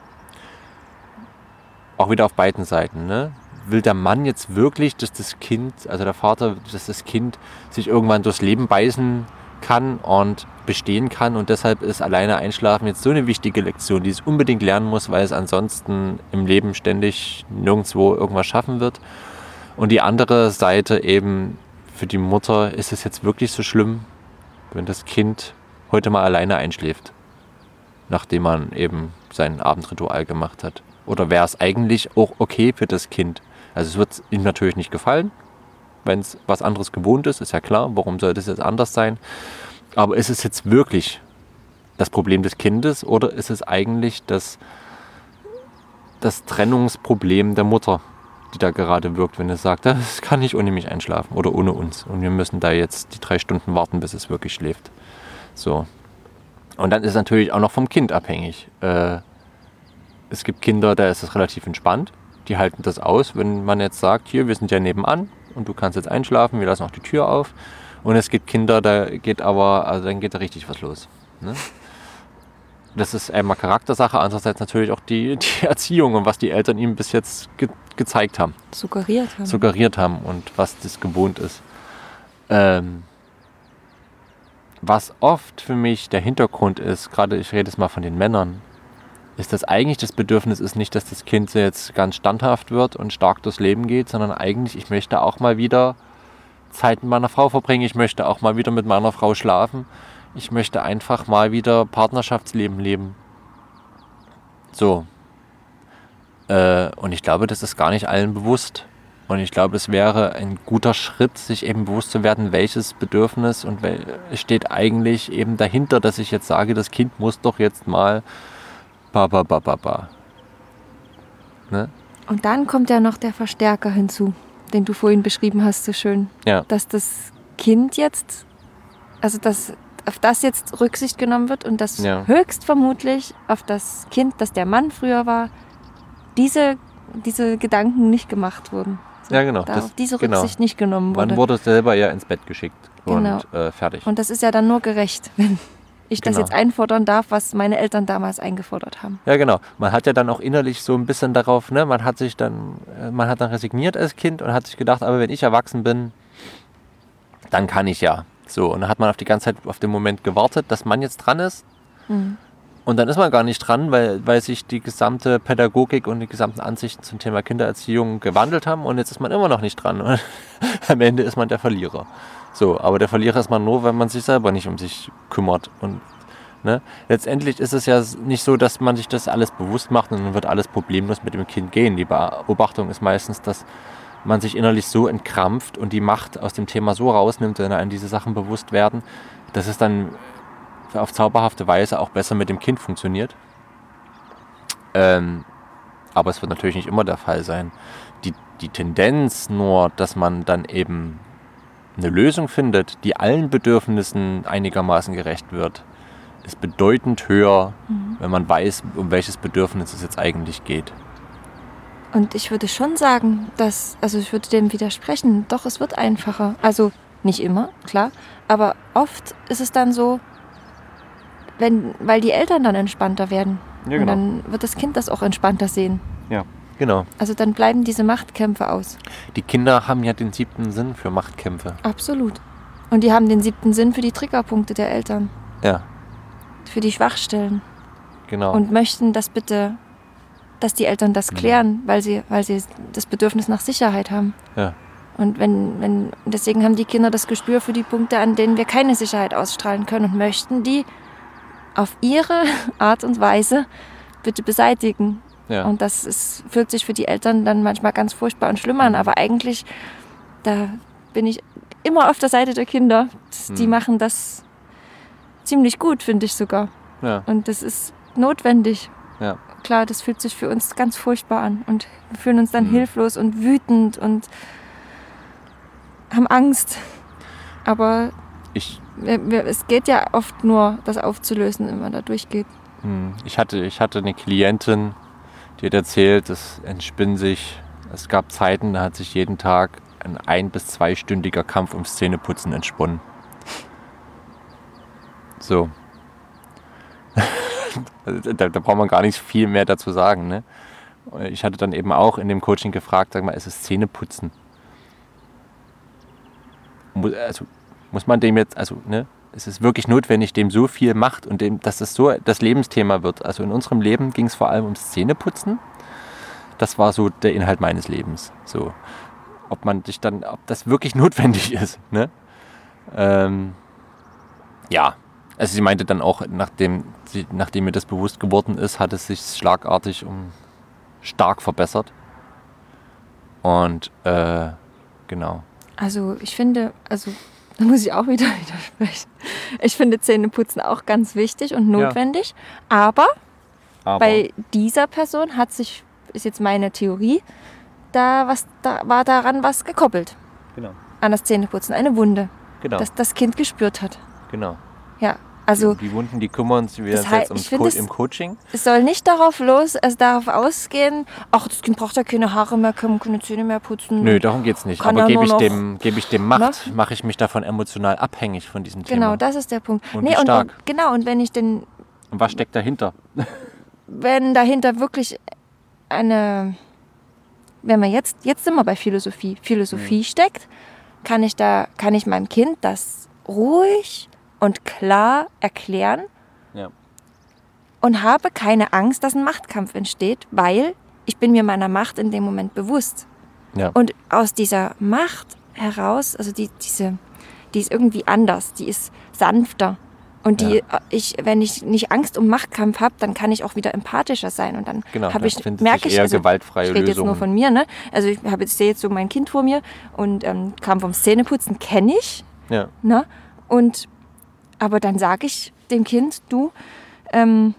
Auch wieder auf beiden Seiten, ne? Will der Mann jetzt wirklich, dass das Kind, also der Vater, dass das Kind sich irgendwann durchs Leben beißen kann und bestehen kann und deshalb ist alleine einschlafen jetzt so eine wichtige Lektion, die es unbedingt lernen muss, weil es ansonsten im Leben ständig nirgendwo irgendwas schaffen wird. Und die andere Seite eben, für die Mutter ist es jetzt wirklich so schlimm, wenn das Kind heute mal alleine einschläft, nachdem man eben sein Abendritual gemacht hat. Oder wäre es eigentlich auch okay für das Kind? Also es wird ihm natürlich nicht gefallen, wenn es was anderes gewohnt ist, ist ja klar, warum sollte es jetzt anders sein? Aber ist es jetzt wirklich das Problem des Kindes oder ist es eigentlich das, das Trennungsproblem der Mutter, die da gerade wirkt, wenn es sagt, das kann nicht ohne mich einschlafen oder ohne uns. Und wir müssen da jetzt die drei Stunden warten, bis es wirklich schläft. So. Und dann ist es natürlich auch noch vom Kind abhängig. Äh, es gibt Kinder, da ist es relativ entspannt. Die halten das aus, wenn man jetzt sagt, hier, wir sind ja nebenan und du kannst jetzt einschlafen, wir lassen auch die Tür auf. Und es gibt Kinder, da geht aber, also dann geht da richtig was los. Ne? Das ist einmal Charaktersache, andererseits natürlich auch die, die Erziehung und was die Eltern ihm bis jetzt ge- gezeigt haben. Suggeriert haben. Suggeriert haben und was das gewohnt ist. Ähm, was oft für mich der Hintergrund ist, gerade ich rede jetzt mal von den Männern, ist, dass eigentlich das Bedürfnis ist nicht, dass das Kind jetzt ganz standhaft wird und stark durchs Leben geht, sondern eigentlich, ich möchte auch mal wieder Zeit mit meiner Frau verbringen, ich möchte auch mal wieder mit meiner Frau schlafen, ich möchte einfach mal wieder Partnerschaftsleben leben. So. Äh, und ich glaube, das ist gar nicht allen bewusst. Und ich glaube, es wäre ein guter Schritt, sich eben bewusst zu werden, welches Bedürfnis und wel- steht eigentlich eben dahinter, dass ich jetzt sage, das Kind muss doch jetzt mal ba ba ba ba ba. Ne? Und dann kommt ja noch der Verstärker hinzu, den du vorhin beschrieben hast, so schön. Ja. Dass das Kind jetzt, also dass auf das jetzt Rücksicht genommen wird und dass Ja. höchstvermutlich auf das Kind, das der Mann früher war, diese, diese Gedanken nicht gemacht wurden. So, Ja, genau. Da Das- auf diese genau. Rücksicht nicht genommen wurde. Man wurde selber ja ins Bett geschickt und Genau. äh, fertig. Und das ist ja dann nur gerecht, wenn ich das Genau. jetzt einfordern darf, was meine Eltern damals eingefordert haben. Ja, genau. Man hat ja dann auch innerlich so ein bisschen darauf, ne, man hat sich dann, äh, man hat dann resigniert als Kind und hat sich gedacht, aber wenn ich erwachsen bin, dann kann ich ja. So, und dann hat man auf die ganze Zeit auf den Moment gewartet, dass man jetzt dran ist. Mhm. Und dann ist man gar nicht dran, weil, weil sich die gesamte Pädagogik und die gesamten Ansichten zum Thema Kindererziehung gewandelt haben und jetzt ist man immer noch nicht dran. Und am Ende ist man der Verlierer. So, aber der Verlierer ist man nur, wenn man sich selber nicht um sich kümmert. Und ne, letztendlich ist es ja nicht so, dass man sich das alles bewusst macht und dann wird alles problemlos mit dem Kind gehen. Die Beobachtung ist meistens, dass man sich innerlich so entkrampft und die Macht aus dem Thema so rausnimmt, wenn einem diese Sachen bewusst werden, dass es dann auf zauberhafte Weise auch besser mit dem Kind funktioniert. Ähm, aber es wird natürlich nicht immer der Fall sein. Die, die Tendenz nur, dass man dann eben eine Lösung findet, die allen Bedürfnissen einigermaßen gerecht wird, ist bedeutend höher, Mhm. wenn man weiß, um welches Bedürfnis es jetzt eigentlich geht. Und ich würde schon sagen, dass, also ich würde dem widersprechen, doch, es wird einfacher. Also nicht immer, klar, aber oft ist es dann so, wenn, weil die Eltern dann entspannter werden. Ja, Und genau. dann wird das Kind das auch entspannter sehen. Ja, genau. Also dann bleiben diese Machtkämpfe aus. Die Kinder haben ja den siebten Sinn für Machtkämpfe. Absolut. Und die haben den siebten Sinn für die Triggerpunkte der Eltern, Ja, für die Schwachstellen. genau. Und möchten das bitte, dass die Eltern das klären, weil sie, weil sie das Bedürfnis nach Sicherheit haben. ja. Und wenn, wenn, deswegen haben die Kinder das Gespür für die Punkte, an denen wir keine Sicherheit ausstrahlen können und möchten die auf ihre Art und Weise bitte beseitigen. Ja. Und das ist, fühlt sich für die Eltern dann manchmal ganz furchtbar und schlimm an. Aber eigentlich, da bin ich immer auf der Seite der Kinder. Die Hm. machen das ziemlich gut, finde ich sogar. Ja, Und das ist notwendig. ja. Klar, das fühlt sich für uns ganz furchtbar an. Und wir fühlen uns dann Hm. hilflos und wütend und haben Angst. Aber Ich, wir, wir, es geht ja oft nur, das aufzulösen, wenn man da durchgeht. hm, ich, hatte, ich hatte eine Klientin, die hat erzählt, es entspinnt sich, es gab Zeiten, da hat sich jeden Tag ein ein- bis zweistündiger Kampf ums Zähneputzen entsponnen. So. Also da, da braucht man gar nicht viel mehr dazu sagen. Ne? Ich hatte dann eben auch in dem Coaching gefragt, sag mal, ist es Zähneputzen? Mu- Also muss man dem jetzt, also ne, es ist wirklich notwendig, dem so viel Macht und dem, dass es so das Lebensthema wird. Also in unserem Leben ging es vor allem ums Zähneputzen. Das war so der Inhalt meines Lebens. So, ob man sich dann, ob das wirklich notwendig ist. Ne? Ähm, ja, also sie meinte dann auch, nachdem, sie, nachdem mir das bewusst geworden ist, hat es sich schlagartig um stark verbessert. Und äh, genau. Also ich finde, also da muss ich auch wieder widersprechen. Ich finde Zähneputzen auch ganz wichtig und notwendig. Aber Aber bei dieser Person hat sich ist jetzt meine Theorie, da, was, da war daran was gekoppelt. Genau. An das Zähneputzen, eine Wunde, Genau. das das Kind gespürt hat. genau. Ja, also Die Wunden, die kümmern uns wir Das uns hei- jetzt ums ich find Co- es- im Coaching. es soll nicht darauf los, also darauf ausgehen, ach, das Kind braucht ja keine Haare mehr, kann keine Zähne mehr putzen. Nö, darum geht's nicht. Kann Aber er gebe nur ich, noch- dem, gebe ich dem Macht, mache ich mich davon emotional abhängig von diesem Thema. Genau, das ist der Punkt. Und wie und, stark. und genau, und wenn ich den, Und was steckt dahinter? wenn dahinter wirklich eine, wenn wir jetzt, jetzt sind wir bei Philosophie, Philosophie steckt, kann ich da, kann ich meinem Kind das ruhig und klar erklären Ja. und habe keine Angst, dass ein Machtkampf entsteht, weil ich bin mir meiner Macht in dem Moment bewusst. Ja. Und aus dieser Macht heraus, also die, diese, die ist irgendwie anders, die ist sanfter. Und die, Ja. ich, wenn ich nicht Angst um Machtkampf habe, dann kann ich auch wieder empathischer sein. Und dann Genau, habe dann ich, finden merke sich ich, eher also gewaltfreie ich rede jetzt nur Lösungen. von mir, ne? Also ich habe jetzt, sehe jetzt so mein Kind vor mir und ähm, kam vom Zähneputzen, kenne ich. Ja. Ne? Und, aber dann sage ich dem Kind, du, ähm,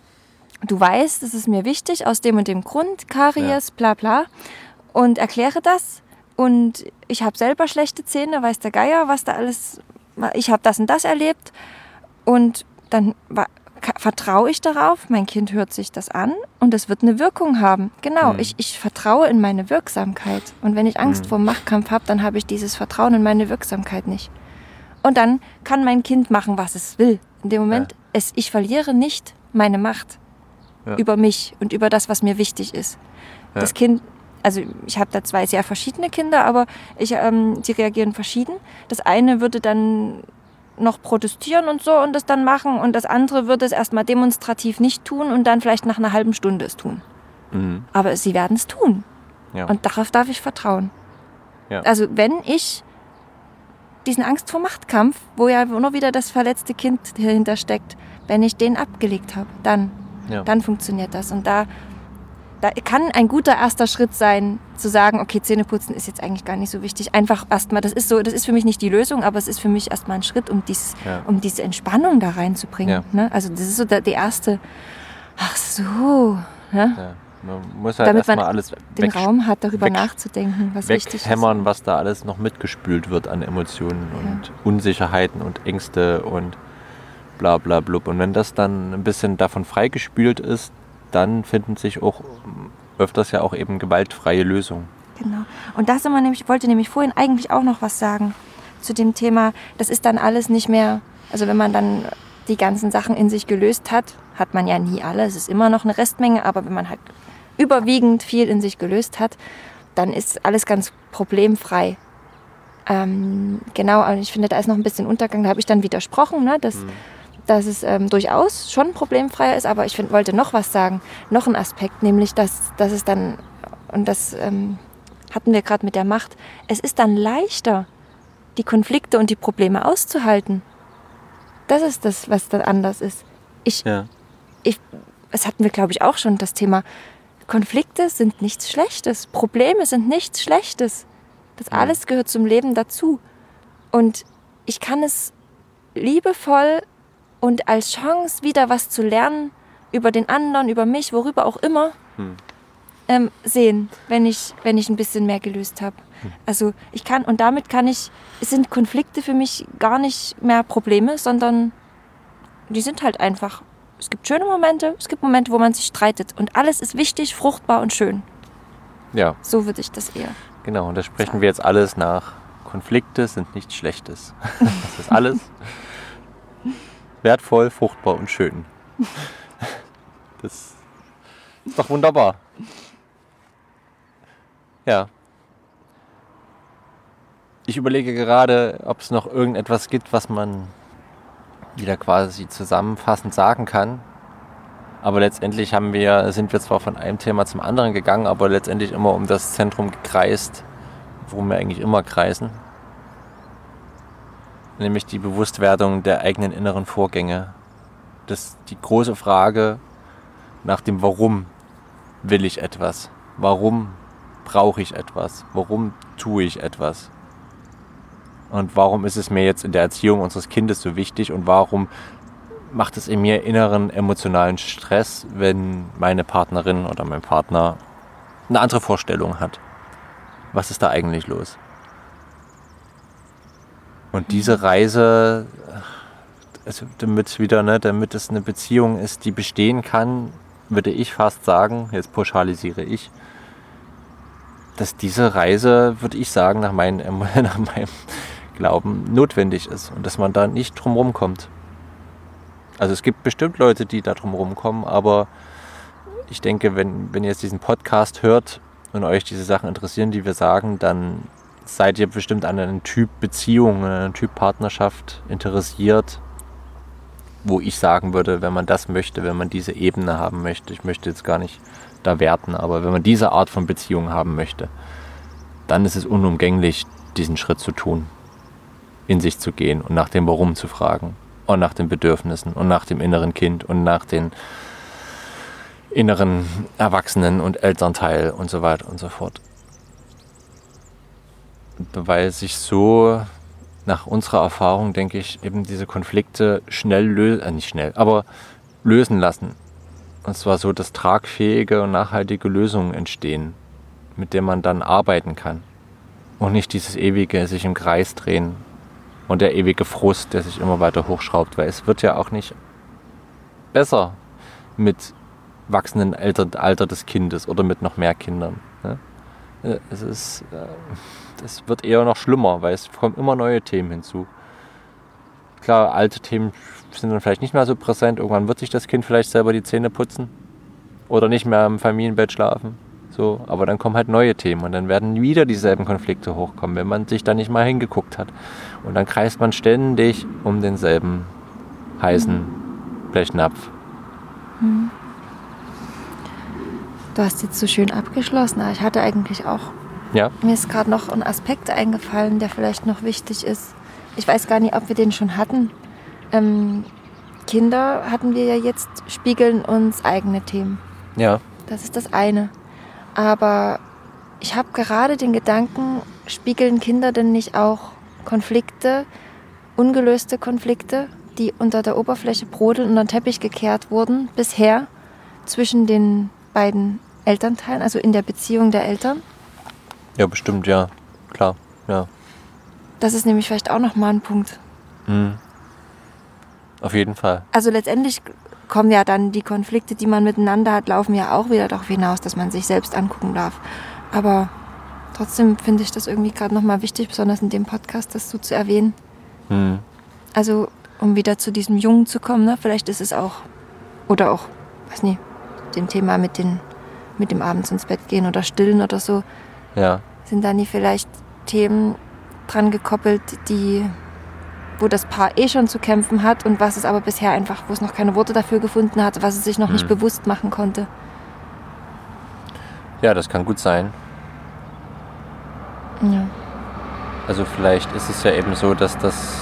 du weißt, das ist mir wichtig, aus dem und dem Grund, Karies, bla bla, und erkläre das. Und ich habe selber schlechte Zähne, weiß der Geier, was da alles, ich habe das und das erlebt. Und dann wa- ka- vertraue ich darauf, mein Kind hört sich das an und es wird eine Wirkung haben. Genau, Mhm. ich, ich vertraue in meine Wirksamkeit. Und wenn ich Angst Mhm. vor dem Machtkampf habe, dann habe ich dieses Vertrauen in meine Wirksamkeit nicht. Und dann kann mein Kind machen, was es will. In dem Moment, Ja. es, ich verliere nicht meine Macht Ja. über mich und über das, was mir wichtig ist. Ja. Das Kind, also ich habe da zwei sehr verschiedene Kinder, aber ich, ähm, die reagieren verschieden. Das eine würde dann noch protestieren und so und das dann machen und das andere würde es erstmal demonstrativ nicht tun und dann vielleicht nach einer halben Stunde es tun. Mhm. Aber sie werden es tun. Ja. Und darauf darf ich vertrauen. Ja. Also wenn ich diesen Angst vor Machtkampf, wo ja nur wieder das verletzte Kind dahinter steckt, wenn ich den abgelegt habe, dann, Ja. dann funktioniert das. Und da, da kann ein guter erster Schritt sein, zu sagen, okay, Zähneputzen ist jetzt eigentlich gar nicht so wichtig. Einfach erstmal, das ist so, das ist für mich nicht die Lösung, aber es ist für mich erstmal ein Schritt, um, dieses, Ja. um diese Entspannung da reinzubringen. Ja. Ne? Also das ist so der, der erste, ach so, ne? Ja. Man muss halt Damit man erstmal alles den weg, Raum hat, darüber weg- nachzudenken, was wichtig ist. weghämmern, was da alles noch mitgespült wird an Emotionen und Unsicherheiten und Ängste und bla bla blub. Und wenn das dann ein bisschen davon freigespült ist, dann finden sich auch öfters ja auch eben gewaltfreie Lösungen. Genau. Und das immer nämlich, ich wollte nämlich vorhin eigentlich auch noch was sagen zu dem Thema, das ist dann alles nicht mehr, also wenn man dann die ganzen Sachen in sich gelöst hat, hat man ja nie alle, es ist immer noch eine Restmenge, aber wenn man halt überwiegend viel in sich gelöst hat, dann ist alles ganz problemfrei. Ähm, genau, und ich finde, da ist noch ein bisschen Untergang, da habe ich dann widersprochen, ne, dass, dass es ähm, durchaus schon problemfreier ist, aber ich find, wollte noch was sagen, noch einen Aspekt, nämlich, dass, dass es dann, und das ähm, hatten wir gerade mit der Macht, es ist dann leichter, die Konflikte und die Probleme auszuhalten. Das ist das, was dann anders ist. Ich, Ja. ich, das hatten wir, glaube ich, auch schon, das Thema, Konflikte sind nichts Schlechtes, Probleme sind nichts Schlechtes. Das alles gehört zum Leben dazu. Und ich kann es liebevoll und als Chance, wieder was zu lernen über den anderen, über mich, worüber auch immer, Hm. ähm, sehen, wenn ich, wenn ich ein bisschen mehr gelöst habe. Also ich kann, und damit kann ich, es sind Konflikte für mich gar nicht mehr Probleme, sondern die sind halt einfach. Es gibt schöne Momente, es gibt Momente, wo man sich streitet. Und alles ist wichtig, fruchtbar und schön. Ja, So würde ich das eher. genau. Und das sprechen wir jetzt alles nach. Konflikte sind nichts Schlechtes. Das ist alles wertvoll, fruchtbar und schön. Das ist doch wunderbar. Ja. Ich überlege gerade, ob es noch irgendetwas gibt, was man wieder quasi zusammenfassend sagen kann. Aber letztendlich haben wir, sind wir zwar von einem Thema zum anderen gegangen, aber letztendlich immer um das Zentrum gekreist, worum wir eigentlich immer kreisen. Nämlich die Bewusstwerdung der eigenen inneren Vorgänge. Das die große Frage nach dem Warum will ich etwas? Warum brauche ich etwas? Warum tue ich etwas? Und warum ist es mir jetzt in der Erziehung unseres Kindes so wichtig und warum macht es in mir inneren emotionalen Stress, wenn meine Partnerin oder mein Partner eine andere Vorstellung hat. Was ist da eigentlich los? Und diese Reise, also damit wieder, ne, damit es eine Beziehung ist, die bestehen kann, würde ich fast sagen, jetzt pauschalisiere ich, dass diese Reise, würde ich sagen, nach, mein, nach meinem Glauben notwendig ist und dass man da nicht drum rumkommt. Also es gibt bestimmt Leute, die da drum rumkommen, aber ich denke, wenn, wenn ihr jetzt diesen Podcast hört und euch diese Sachen interessieren, die wir sagen, dann seid ihr bestimmt an einem Typ Beziehung, an einem Typ Partnerschaft interessiert, wo ich sagen würde, wenn man das möchte, wenn man diese Ebene haben möchte, ich möchte jetzt gar nicht da werten, aber wenn man diese Art von Beziehung haben möchte, dann ist es unumgänglich, diesen Schritt zu tun, in sich zu gehen und nach dem Warum zu fragen und nach den Bedürfnissen und nach dem inneren Kind und nach den inneren Erwachsenen und Elternteil und so weiter und so fort. Weil sich so nach unserer Erfahrung, denke ich, eben diese Konflikte schnell lösen, äh nicht schnell, aber lösen lassen. Und zwar so, dass tragfähige und nachhaltige Lösungen entstehen, mit denen man dann arbeiten kann. Und nicht dieses ewige sich im Kreis drehen und der ewige Frust, der sich immer weiter hochschraubt. Weil es wird ja auch nicht besser mit wachsendem Alter des Kindes oder mit noch mehr Kindern. Ne? Es ist, es wird eher noch schlimmer, weil es kommen immer neue Themen hinzu. Klar, alte Themen sind dann vielleicht nicht mehr so präsent. Irgendwann wird sich das Kind vielleicht selber die Zähne putzen oder nicht mehr im Familienbett schlafen. So, aber dann kommen halt neue Themen und dann werden wieder dieselben Konflikte hochkommen, wenn man sich da nicht mal hingeguckt hat. Und dann kreist man ständig um denselben heißen Blechnapf. Hm. Du hast jetzt so schön abgeschlossen, aber ich hatte eigentlich auch, Ja. mir ist gerade noch ein Aspekt eingefallen, der vielleicht noch wichtig ist. Ich weiß gar nicht, ob wir den schon hatten. Ähm, Kinder hatten wir ja jetzt, spiegeln uns eigene Themen. Ja. Das ist das eine. Aber ich habe gerade den Gedanken, spiegeln Kinder denn nicht auch Konflikte, ungelöste Konflikte, die unter der Oberfläche brodeln, unter den Teppich gekehrt wurden bisher zwischen den beiden Elternteilen, also in der Beziehung der Eltern? Ja, bestimmt, ja. Klar, ja. Das ist nämlich vielleicht auch nochmal ein Punkt. Mhm. Auf jeden Fall. Also letztendlich kommen ja dann die Konflikte, die man miteinander hat, laufen ja auch wieder darauf hinaus, dass man sich selbst angucken darf. Aber trotzdem finde ich das irgendwie gerade nochmal wichtig, besonders in dem Podcast, das so zu erwähnen. Mhm. Also um wieder zu diesem Jungen zu kommen, ne? Vielleicht ist es auch, oder auch, weiß nicht, dem Thema mit, den, mit dem abends ins Bett gehen oder stillen oder so, Ja. sind da nie vielleicht Themen dran gekoppelt, die, wo das Paar eh schon zu kämpfen hat und was es aber bisher einfach, wo es noch keine Worte dafür gefunden hat, was es sich noch Mhm. nicht bewusst machen konnte. Ja, das kann gut sein. Ja. Also vielleicht ist es ja eben so, dass das,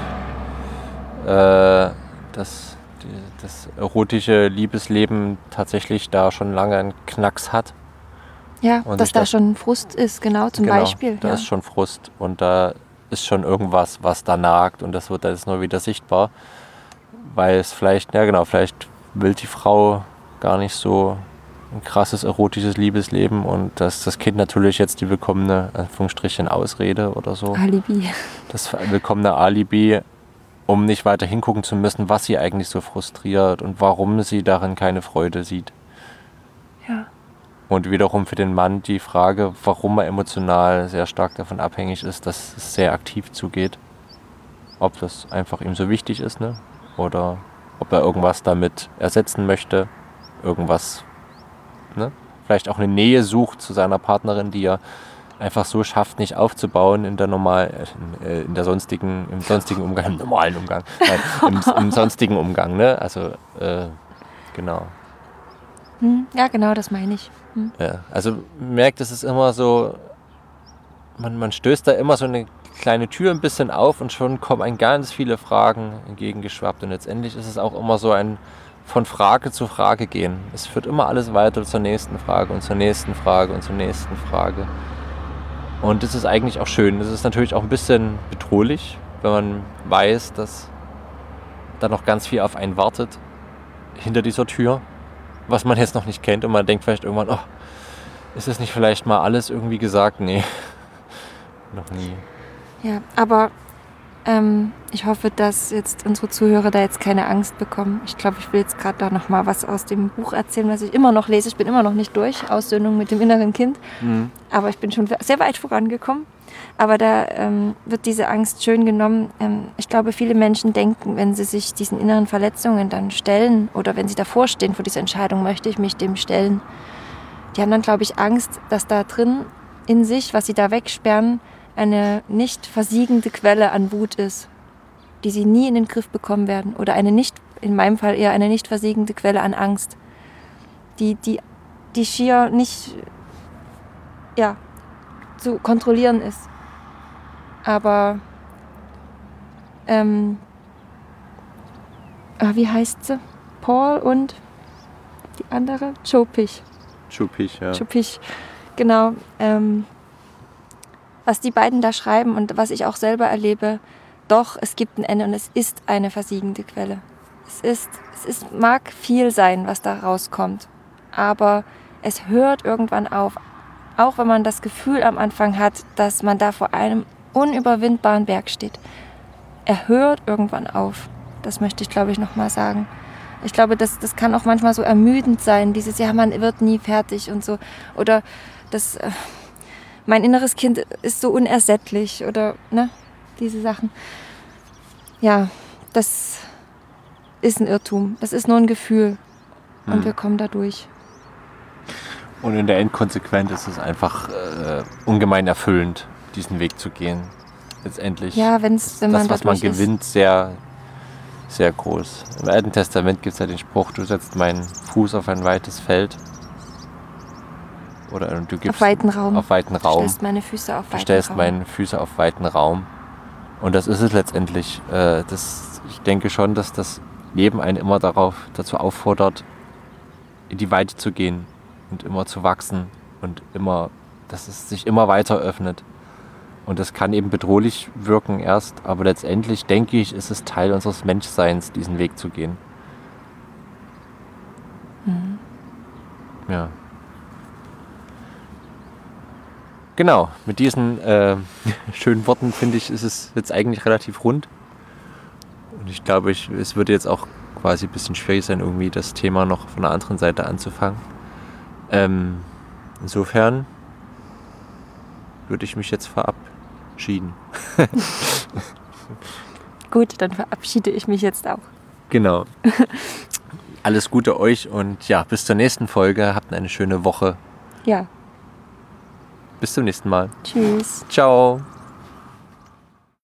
äh, dass die, das erotische Liebesleben tatsächlich da schon lange einen Knacks hat. Ja, Und dass ich da das- schon Frust ist, genau, zum Genau, Beispiel. Da Ja. ist schon Frust und da ist schon irgendwas, was da nagt und das wird jetzt nur wieder sichtbar. Weil es vielleicht, ja genau, vielleicht will die Frau gar nicht so ein krasses erotisches Liebesleben und dass das Kind natürlich jetzt die willkommene, Anführungsstrichen, Ausrede oder so, Alibi. das willkommene Alibi, um nicht weiter hingucken zu müssen, was sie eigentlich so frustriert und warum sie darin keine Freude sieht. Ja. Und wiederum für den Mann die Frage, warum er emotional sehr stark davon abhängig ist, dass es sehr aktiv zugeht. Ob das einfach ihm so wichtig ist, ne? Oder ob er irgendwas damit ersetzen möchte, irgendwas, ne? Vielleicht auch eine Nähe sucht zu seiner Partnerin, die er einfach so schafft, nicht aufzubauen in der normal, äh, in der sonstigen, im sonstigen Umgang, im normalen Umgang, nein, im, im sonstigen Umgang, ne? Also, äh, genau. Hm, ja, genau, das meine ich. Hm. Ja, also merkt, es ist immer so, man, man stößt da immer so eine kleine Tür ein bisschen auf und schon kommen ein ganz viele Fragen entgegengeschwappt und letztendlich ist es auch immer so ein von Frage zu Frage gehen. Es führt immer alles weiter zur nächsten Frage und zur nächsten Frage und zur nächsten Frage. Und das ist eigentlich auch schön. Das ist natürlich auch ein bisschen bedrohlich, wenn man weiß, dass da noch ganz viel auf einen wartet hinter dieser Tür, was man jetzt noch nicht kennt und man denkt vielleicht irgendwann, oh, Ist es nicht vielleicht mal alles irgendwie gesagt? Nee, noch nie. Ja, aber ähm, ich hoffe, dass jetzt unsere Zuhörer da jetzt keine Angst bekommen. Ich glaube, ich will jetzt gerade da noch mal was aus dem Buch erzählen, was ich immer noch lese. Ich bin immer noch nicht durch, Aussöhnung mit dem inneren Kind. Mhm. Aber ich bin schon sehr weit vorangekommen. Aber da ähm, wird diese Angst schön genommen. Ähm, ich glaube, viele Menschen denken, wenn sie sich diesen inneren Verletzungen dann stellen oder wenn sie davor stehen vor dieser Entscheidung, möchte ich mich dem stellen. Die haben dann, glaube ich, Angst, dass da drin in sich, was sie da wegsperren, eine nicht versiegende Quelle an Wut ist, die sie nie in den Griff bekommen werden. Oder eine nicht, in meinem Fall eher eine nicht versiegende Quelle an Angst, die, die, die schier nicht ja, zu kontrollieren ist. Aber ähm, ah, wie heißt sie? Paul und die andere? Joe Pich. Schupig, ja. Joe Pich, genau. Ähm, was die beiden da schreiben und was ich auch selber erlebe, doch, es gibt ein Ende und es ist eine versiegende Quelle. Es ist, es ist, mag viel sein, was da rauskommt, aber es hört irgendwann auf. Auch wenn man das Gefühl am Anfang hat, dass man da vor einem unüberwindbaren Berg steht. Er hört irgendwann auf. Das möchte ich, glaube ich, nochmal sagen. Ich glaube, das, das kann auch manchmal so ermüdend sein, dieses, ja, man wird nie fertig und so. Oder das, äh, mein inneres Kind ist so unersättlich oder, ne, diese Sachen. Ja, das ist ein Irrtum. Das ist nur ein Gefühl. Und Hm. wir kommen da durch. Und in der Endkonsequenz ist es einfach äh, ungemein erfüllend, diesen Weg zu gehen. Letztendlich Ja, wenn's, wenn man das, was man dadurch ist. gewinnt, sehr, sehr groß. Im Alten Testament gibt es ja den Spruch, du setzt meinen Fuß auf ein weites Feld. Oder du gibst Auf weiten Raum. auf weiten Du Raum. stellst meine Füße auf Du weiten stellst Raum. meine Füße auf weiten Raum. Und das ist es letztendlich. Äh, das, ich denke schon, dass das Leben einen immer darauf, dazu auffordert, in die Weite zu gehen und immer zu wachsen und immer, dass es sich immer weiter öffnet. Und das kann eben bedrohlich wirken erst, aber letztendlich, denke ich, ist es Teil unseres Menschseins, diesen Weg zu gehen. Mhm. Ja. Genau, mit diesen äh, schönen Worten, finde ich, ist es jetzt eigentlich relativ rund. Und ich glaube, ich, es würde jetzt auch quasi ein bisschen schwierig sein, irgendwie das Thema noch von der anderen Seite anzufangen. Ähm, insofern würde ich mich jetzt verabschieden. Gut, dann verabschiede ich mich jetzt auch. Genau. Alles Gute euch und ja, bis zur nächsten Folge. Habt eine schöne Woche. Ja, Bis zum nächsten Mal. tschüss. Ciao.